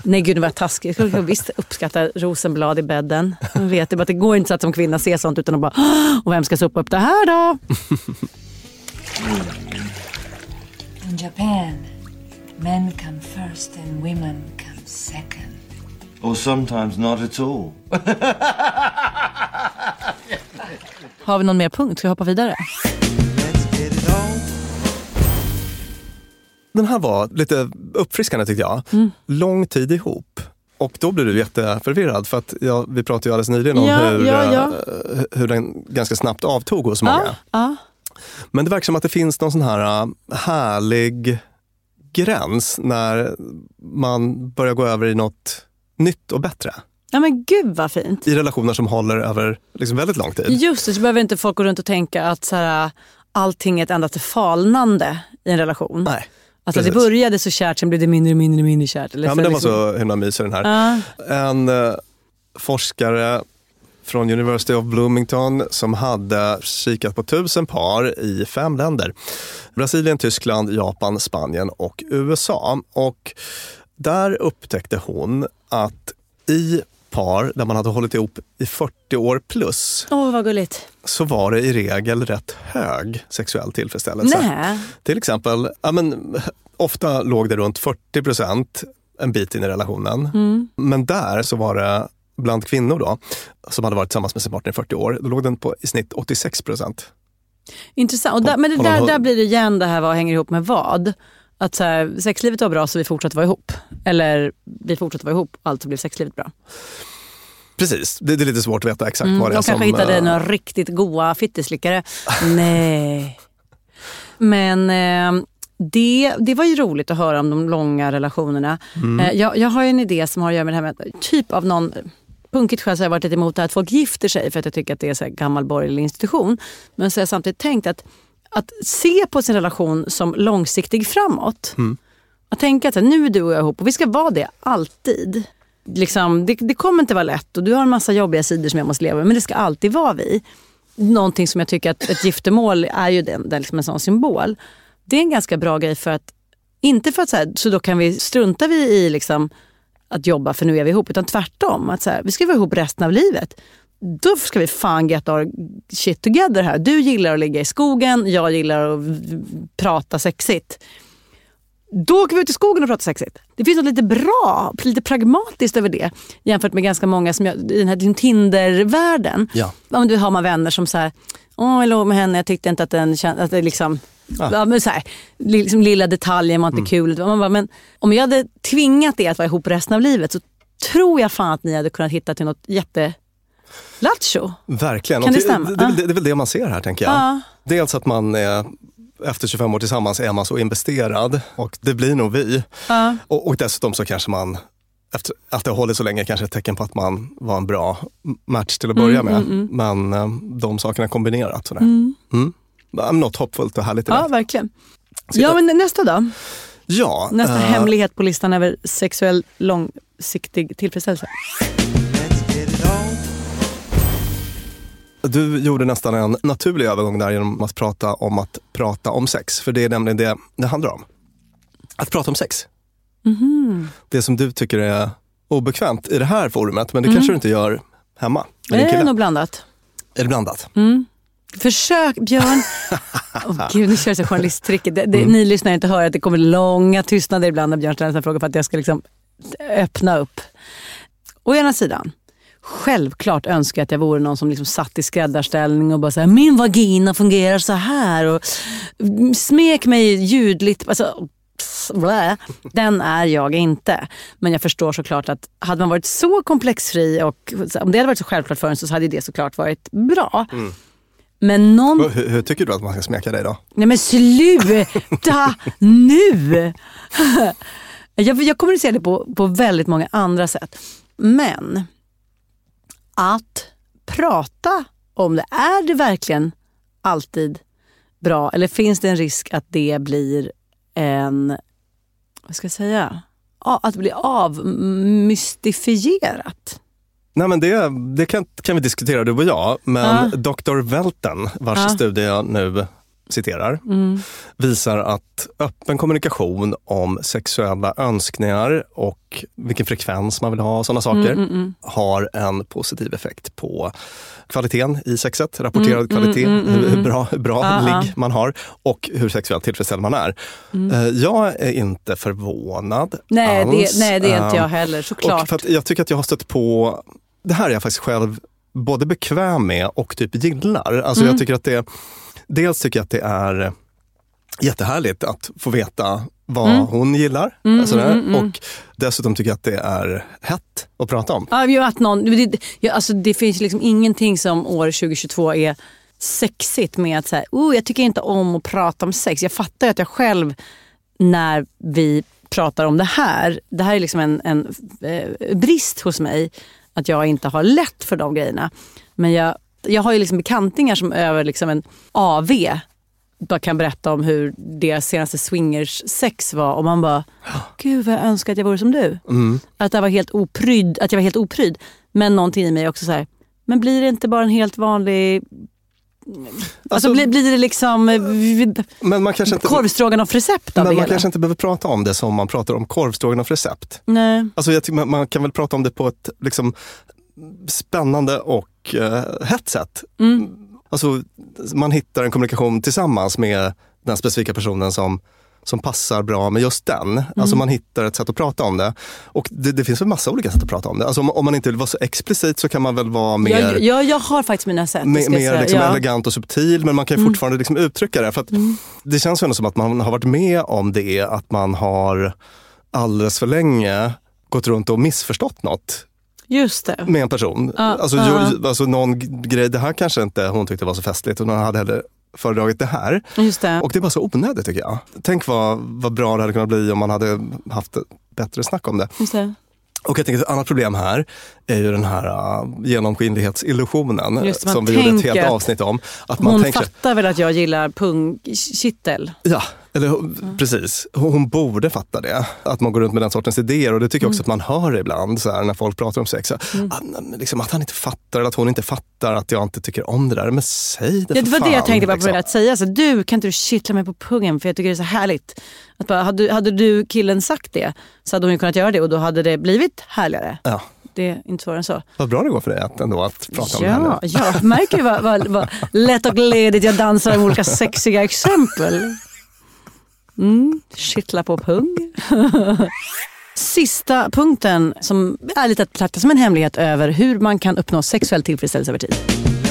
Nej gud, det var taskigt. Jag skulle visst uppskatta rosenblad i bädden. Man vet det, bara att det går inte så att som kvinna se sånt utan att bara, och vem ska sopa upp det här då? In Japan, men come first and women come second. Or sometimes not at all. Har vi någon mer punkt? Ska vi hoppa vidare? Den här var lite uppfriskande tyckte jag. Mm. Lång tid ihop. Och då blir du jätteförvirrad för att ja, vi pratade ju alldeles nyligen om ja, hur, ja, ja. hur den ganska snabbt avtog hos många. Ja, ja. Men det verkar som att det finns någon sån här härlig gräns när man börjar gå över i något nytt och bättre. Ja men gud vad fint. I relationer som håller över liksom väldigt lång tid. Just det, så behöver inte folk gå runt och tänka att så här, allting är ett enda falnande i en relation. Nej. Alltså det började så kärt, sen blev det mindre, mindre, mindre kärt. Eller ja, men den liksom... var så himla mysig den här. Uh. En uh, forskare från University of Bloomington som hade kikat på tusen par i fem länder. Brasilien, Tyskland, Japan, Spanien och U S A. Och där upptäckte hon att i par där man hade hållit ihop i fyrtio år plus. Åh, oh, vad gulligt. Så var det i regel rätt hög sexuell tillfredsställelse. Nej. Till exempel, ja men ofta låg det runt fyrtio procent en bit in i relationen. Mm. Men där så var det bland kvinnor då, som hade varit tillsammans med sin partner i fyrtio år, då låg den på i snitt åttiosex procent. Intressant. Och där, men det där, där blir det igen det här vad hänger ihop med vad. Att så här, sexlivet var bra så vi fortsatte vara ihop. Eller vi fortsatte vara ihop, alltså blev sexlivet bra. Precis, det, det är lite svårt att veta exakt mm, vad det är som... De kanske hittade uh... några riktigt goa fitteslickare. Nej. Men eh, det, det var ju roligt att höra om de långa relationerna. Mm. Eh, jag, jag har ju en idé som har att göra med det här med typ av någon... Punkigt själv så har jag varit lite emot att folk gifter sig för att jag tycker att det är så här gammal borgerlig institution. Men så har jag samtidigt tänkt att att se på sin relation som långsiktig framåt. Mm. Att tänka att nu är du och jag ihop och vi ska vara det alltid. Liksom, det, det kommer inte vara lätt och du har en massa jobbiga sidor som jag måste leva med, men det ska alltid vara vi. Någonting som jag tycker att ett giftermål är ju den, det är liksom en sån symbol. Det är en ganska bra grej för att, inte för att så här, så då kan vi strunta vi i liksom att jobba för nu är vi ihop, utan tvärtom. Att så här, vi ska vara ihop resten av livet. Då ska vi fan get our shit together här. Du gillar att ligga i skogen, jag gillar att prata sexigt. Då åker vi ut i skogen och pratar sexigt. Det finns något lite bra, lite pragmatiskt över det. Jämfört med ganska många som jag, i den här Tinder-världen. Ja. Om du har man vänner som så här, åh jag låg med henne, jag tyckte inte att den att det liksom... Ah. Ja, men så här, liksom lilla detaljer var inte mm. kul. Man bara, men om jag hade tvingat er att vara ihop resten av livet så tror jag fan att ni hade kunnat hitta till något jätte... Lattjo. Verkligen. Kan det, det, stämma? det, det, det är väl det man ser här, tänker jag. Ah. Dels att man är, efter tjugofem år tillsammans är man så investerad och det blir nog vi. Ah. Och, och dessutom så kanske man, efter att det har hållit så länge, kanske ett tecken på att man var en bra match till att börja mm, med. Mm, mm. Men de sakerna kombinerat. Sådär. Mm. Mm. Något hoppfullt och härligt i det. Ja, verkligen. Ja, men nästa då? Ja. Nästa uh, hemlighet på listan över sexuell långsiktig tillfredsställelse. Du gjorde nästan en naturlig övergång där genom att prata om att prata om sex. För det är nämligen det det handlar om. Att prata om sex. Mm-hmm. Det som du tycker är obekvämt i det här forumet, men det mm. kanske du inte gör hemma. Det är nog blandat. Är det blandat? Mm. Försök, Björn. oh, Gud, nu kör jag så journalisttricket. Det, det, mm. Ni lyssnar inte hör att det kommer långa tystnader ibland när Björn ställer en fråga för att jag ska liksom öppna upp. Å ena sidan. Självklart önskar jag att jag vore någon som liksom satt i skräddarställning och bara så här, min vagina fungerar så här och smek mig ljudligt, alltså blä. Den är jag inte. Men jag förstår såklart att hade man varit så komplexfri och om det hade varit så självklart för en så hade det såklart varit bra. Mm. Men någon... hur, hur tycker du att man ska smeka dig då? Nej men sluta nu! jag, jag kommunicerar det på, på väldigt många andra sätt. Men att prata om det, är det verkligen alltid bra? Eller finns det en risk att det blir en, vad ska jag säga, att det blir avmystifierat? Nej, men det, det kan, kan vi diskutera du och jag, men ja. doktor Welten, vars ja. studie jag nu citerar, Mm. visar att öppen kommunikation om sexuella önskningar och vilken frekvens man vill ha och sådana saker Mm, mm, mm. har en positiv effekt på kvaliteten i sexet, rapporterad Mm, kvalitet, mm, mm, hur, hur mm. bra, hur bra Ah, ligg man har och hur sexuellt tillfredsställd man är. Mm. Eh, Jag är inte förvånad Nej, alls. det, nej, det är inte jag Eh, heller, såklart. Och för att jag tycker att jag har stött på, det här är jag faktiskt själv både bekväm med och typ gillar. Alltså Mm. jag tycker att det, dels tycker jag att det är jättehärligt att få veta vad Mm. hon gillar. Mm, Alltså mm, mm, mm. Och dessutom tycker jag att det är hett att prata om. Ja, ju att någon, det, ja, alltså det finns liksom ingenting som år tjugohundratjugotvå är sexigt med att säga, oh, jag tycker inte om att prata om sex. Jag fattar ju att jag själv, när vi pratar om det här, det här är liksom en, en eh, brist hos mig, att jag inte har lätt för de grejerna. Men jag, jag har ju liksom bekantingar som över liksom en A V bara kan berätta om hur deras senaste swingers sex var, och man bara, gud vad jag önskar att jag vore som du. Mm. Att jag var helt opryd, att jag var helt opryd. Men någonting i mig också så här, men blir det inte bara en helt vanlig, alltså, Alltså- blir, blir det liksom Men man kanske inte, korvstroganoff-recept av men det man hela? kanske inte behöver prata om det som man pratar om korvstroganoff-recept. Nej. Alltså jag tycker man, man kan väl prata om det på ett liksom spännande och eh, hett sätt. Mm. Alltså man hittar en kommunikation tillsammans med den specifika personen som, som passar bra med just den. Mm. Alltså man hittar ett sätt att prata om det. Och det, det finns en massa olika sätt att prata om det. Alltså om, om man inte vill vara så explicit så kan man väl vara mer, Jag, jag, jag har faktiskt mina sätt. mer, ska jag mer säga. liksom Ja. elegant och subtil, men man kan ju Mm. fortfarande liksom uttrycka det. För att Mm. det känns ju ändå som att man har varit med om det, att man har alldeles för länge gått runt och missförstått något Just det. med en person. Ja, alltså, ja. ju, alltså någon grej, det här kanske inte hon tyckte var så festligt och hon hade heller föredragit det här. Just det. Och det var så onödigt tycker jag. Tänk vad, vad bra det hade kunnat bli om man hade haft ett bättre snack om det. Just det. Och jag tänker att ett annat problem här är ju den här uh, genomskinlighetsillusionen Just det, man som vi gjorde ett tänker helt att avsnitt om. Att man Hon tänker, fattar väl att jag gillar pungkittel. ja, eller mm. precis. Hon, hon borde fatta det. Att man går runt med den sortens idéer. Och det tycker jag också Mm. att man hör ibland så här, när folk pratar om sex. Så, Mm. att, liksom, att han inte fattar eller att hon inte fattar att jag inte tycker om det där. Men säg det Ja, det för var fan, det jag tänkte bara på liksom. att säga. Så, du, kan inte du kittla mig på pungen för jag tycker det är så härligt. Att bara, hade, hade du killen sagt det så hade hon ju kunnat göra det och då hade det blivit härligare. Ja. Det är inte svårare än så. Vad bra det går för dig att, ändå, att prata om det här Ja, nu. ja. Märker du vad, vad, vad lätt och ledigt jag dansar med olika sexiga exempel? Mm, kittla på pung. Sista punkten som är lite att betrakta som en hemlighet över hur man kan uppnå sexuell tillfredsställelse över tid.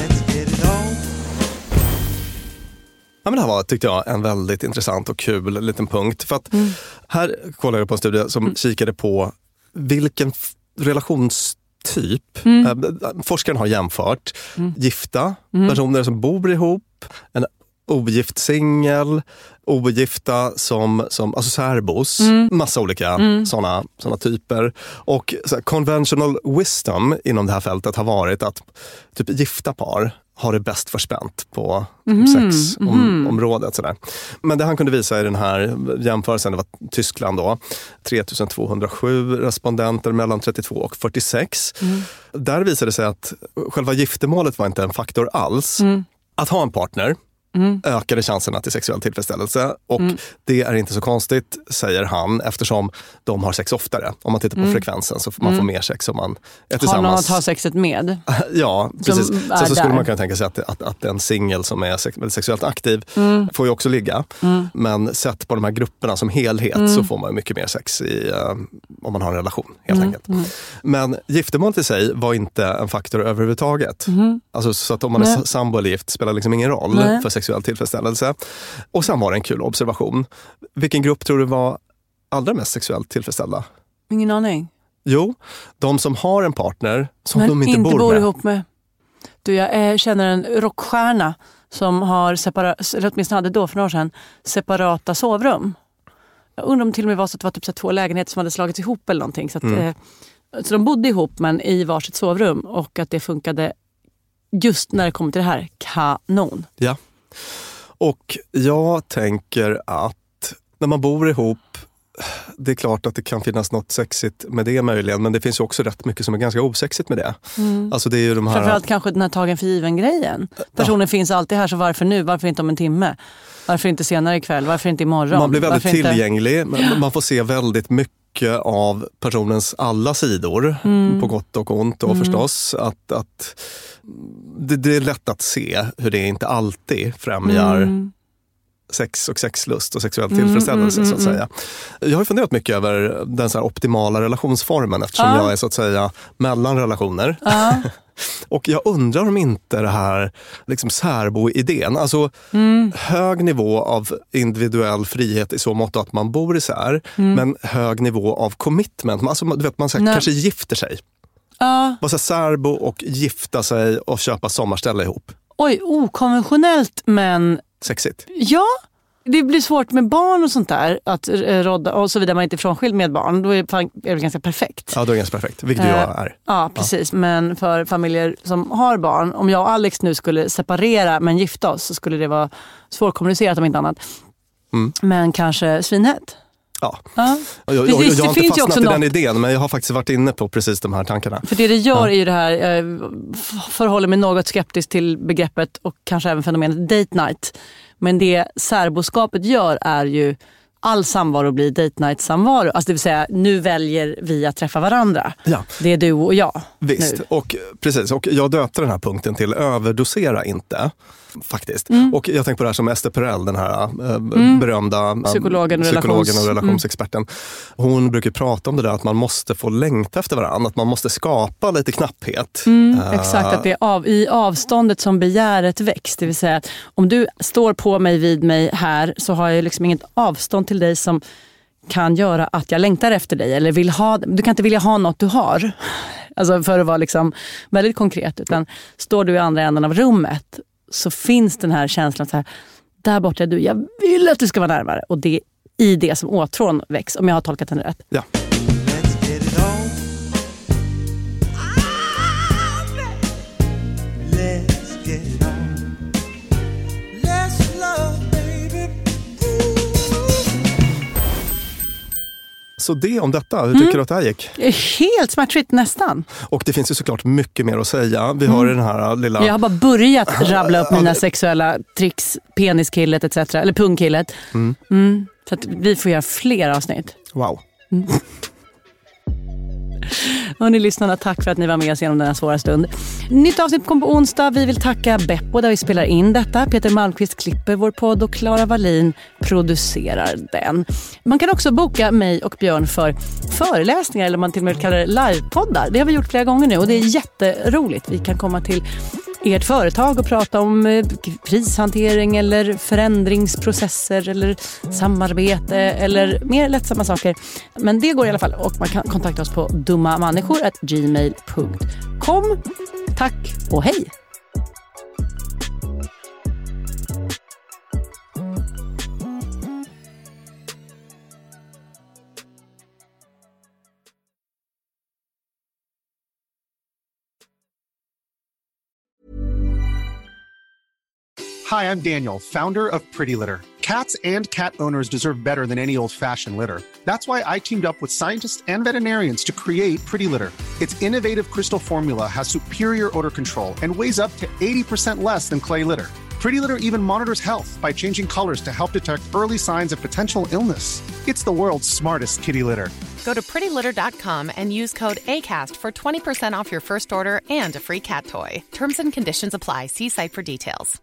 Ja, men det här var, tyckte jag, en väldigt intressant och kul liten punkt. För att Mm. här kollade jag på en studie som Mm. kikade på vilken f- relationstyp Mm. eh, forskaren har jämfört. Mm. Gifta Mm. personer som bor ihop, en ogift singel, ogifta som, som alltså särbos, Mm. massa olika Mm. sådana såna typer. Och så här, conventional wisdom inom det här fältet har varit att typ gifta par har det bäst förspänt på Mhm, sexområdet. mhm. Sådär. Men det han kunde visa i den här jämförelsen, det var Tyskland då, tre tusen tvåhundrasju respondenter mellan trettiotvå och fyrtiosex. Mm. Där visade det sig att själva giftermålet var inte en faktor alls. Mm. Att ha en partner Mm. ökade chanserna till sexuell tillfredsställelse. Och Mm. det är inte så konstigt, säger han, eftersom de har sex oftare. Om man tittar på Mm. frekvensen så får man Mm. få mer sex om man är Har tillsammans. någon att ha sexet med? Ja, precis. Som är Sen så skulle där. man kunna tänka sig att, att, att en singel som är sex, väldigt sexuellt aktiv Mm. får ju också ligga. Mm. Men sett på de här grupperna som helhet Mm. så får man ju mycket mer sex i, uh, om man har en relation, helt Mm. enkelt. Mm. Men giftermålet i sig var inte en faktor överhuvudtaget. Mhm. Alltså, så att om man Nej. är sambo eller gift spelar liksom ingen roll Nej. för sexuell tillfredsställelse. Och sen var det en kul observation. Vilken grupp tror du var allra mest sexuellt tillfredsställda? Ingen aning. Jo, de som har en partner som Men de inte, inte bor, bor med. ihop med. Du, jag eh, känner en rockstjärna som har separa- eller åtminstone hade då för några år sedan separata sovrum. Jag undrar om det till och med var så att det var typ så här två lägenheter som hade slagits ihop eller någonting. Så, att, Mm. eh, så de bodde ihop men i varsitt sovrum och att det funkade just när det kommer till det här. Kanon. Ja. Och jag tänker att när man bor ihop det är klart att det kan finnas något sexigt med det möjligen, men det finns ju också rätt mycket som är ganska osexigt med det. Mm. Alltså det är ju de här... Framförallt kanske den här tagen för given grejen. Personen ja. finns alltid här, så varför nu? Varför inte om en timme? Varför inte senare ikväll? Varför inte imorgon? Man blir väldigt varför tillgänglig. Inte... Ja. Man får se väldigt mycket av personens alla sidor, mm. på gott och ont. Och mm. förstås att, att det, det är lätt att se hur det inte alltid främjar mm. sex och sexlust och sexuell tillfredsställelse, mm, mm, så att säga. Jag har funderat mycket över den så här optimala relationsformen, eftersom uh. jag är så att säga mellan relationer. Uh. Och jag undrar om inte det här liksom särbo-idén, alltså mm. hög nivå av individuell frihet i så mått att man bor isär, mm. men hög nivå av commitment. Alltså, du vet, man så här, kanske gifter sig. Uh. Vara särbo och gifta sig och köpa sommarställe ihop. Oj, okonventionellt men... Sexigt. Ja, det blir svårt med barn och sånt där, att råda, och så vidare man inte är frånskild med barn, då är det ganska perfekt. Ja, då är det ganska perfekt, vilket uh, jag är. Ja, precis. Ja. Men för familjer som har barn, om jag och Alex nu skulle separera men gifta oss, så skulle det vara svårkommunicerat om inte annat. Mm. Men kanske svinhett. Ja, ja. Jag, jag, jag, jag har inte fastnat i något... den idén, men jag har faktiskt varit inne på precis de här tankarna. För det det gör ja. är ju det här, jag förhåller mig något skeptiskt till begreppet och kanske även fenomenet date night. Men det särboskapet gör är ju all samvaro blir date night samvaro. Alltså det vill säga, nu väljer vi att träffa varandra. Ja. Det är du och jag. Visst, nu. och precis. Och jag döpte den här punkten till överdosera inte. Faktiskt. Mm. Och jag tänker på det här som Esther Perel, den här äh, mm. berömda psykologen och, psykologen relations... och relationsexperten. Mm. Hon brukar prata om det där att man måste få längta efter varandra, att man måste skapa lite knapphet. Mm, uh... Exakt, att det är av, i avståndet som begäret växt. Det vill säga att om du står på mig vid mig här, så har jag liksom inget avstånd till dig som kan göra att jag längtar efter dig. Eller vill ha, du kan inte vilja ha något du har. Alltså för att vara liksom väldigt konkret. Utan står du i andra änden av rummet, så finns den här känslan så här, där borta är du, jag vill att du ska vara närmare. Och det är i det som åtrån väcks, om jag har tolkat den rätt. Ja. Så det om detta, hur tycker mm. du att det här gick? Helt smärtfritt nästan. Och det finns ju såklart mycket mer att säga. Vi har mm. den här lilla... Jag har bara börjat rabbla upp mina sexuella tricks, peniskillet et cetera. Eller pungkillet. Mm. Mm. Så att vi får göra fler avsnitt. Wow. Mm. Och ni lyssnarna, tack för att ni var med oss genom den här svåra stund. Nytt avsnitt kom på onsdag. Vi vill tacka Beppo där vi spelar in detta. Peter Malmqvist klipper vår podd och Clara Wallin producerar den. Man kan också boka mig och Björn för föreläsningar, eller man till och med kallar det livepoddar. Det har vi gjort flera gånger nu och det är jätteroligt. Vi kan komma till ert företag och prata om krishantering eller förändringsprocesser eller samarbete eller mer lättsamma saker. Men det går i alla fall, och man kan kontakta oss på dummamänniskor at gmail punkt com. Tack och hej! Hi, I'm Daniel, founder of Pretty Litter. Cats and cat owners deserve better than any old-fashioned litter. That's why I teamed up with scientists and veterinarians to create Pretty Litter. Its innovative crystal formula has superior odor control and weighs up to eighty percent less than clay litter. Pretty Litter even monitors health by changing colors to help detect early signs of potential illness. It's the world's smartest kitty litter. Go to pretty litter dot com and use code ACAST for twenty percent off your first order and a free cat toy. Terms and conditions apply. See site for details.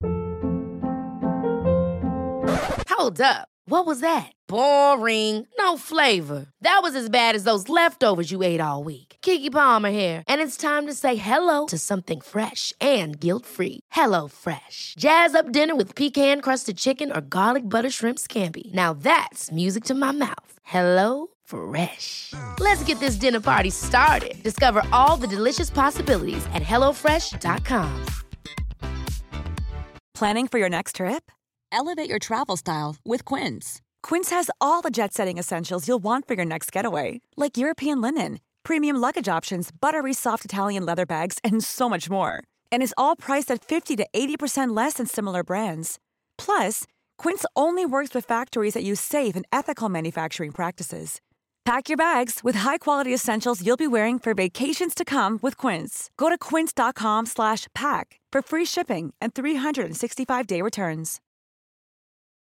Hold up. What was that? Boring. No flavor. That was as bad as those leftovers you ate all week. Keke Palmer here, and it's time to say hello to something fresh and guilt-free. Hello Fresh. Jazz up dinner with pecan-crusted chicken or garlic butter shrimp scampi. Now that's music to my mouth. Hello Fresh. Let's get this dinner party started. Discover all the delicious possibilities at hello fresh dot com. Planning for your next trip? Elevate your travel style with Quince. Quince has all the jet-setting essentials you'll want for your next getaway, like European linen, premium luggage options, buttery soft Italian leather bags, and so much more. And is all priced at fifty to eighty percent less than similar brands. Plus, Quince only works with factories that use safe and ethical manufacturing practices. Pack your bags with high-quality essentials you'll be wearing for vacations to come with Quince. Go to quince.com slash pack for free shipping and three sixty-five day returns.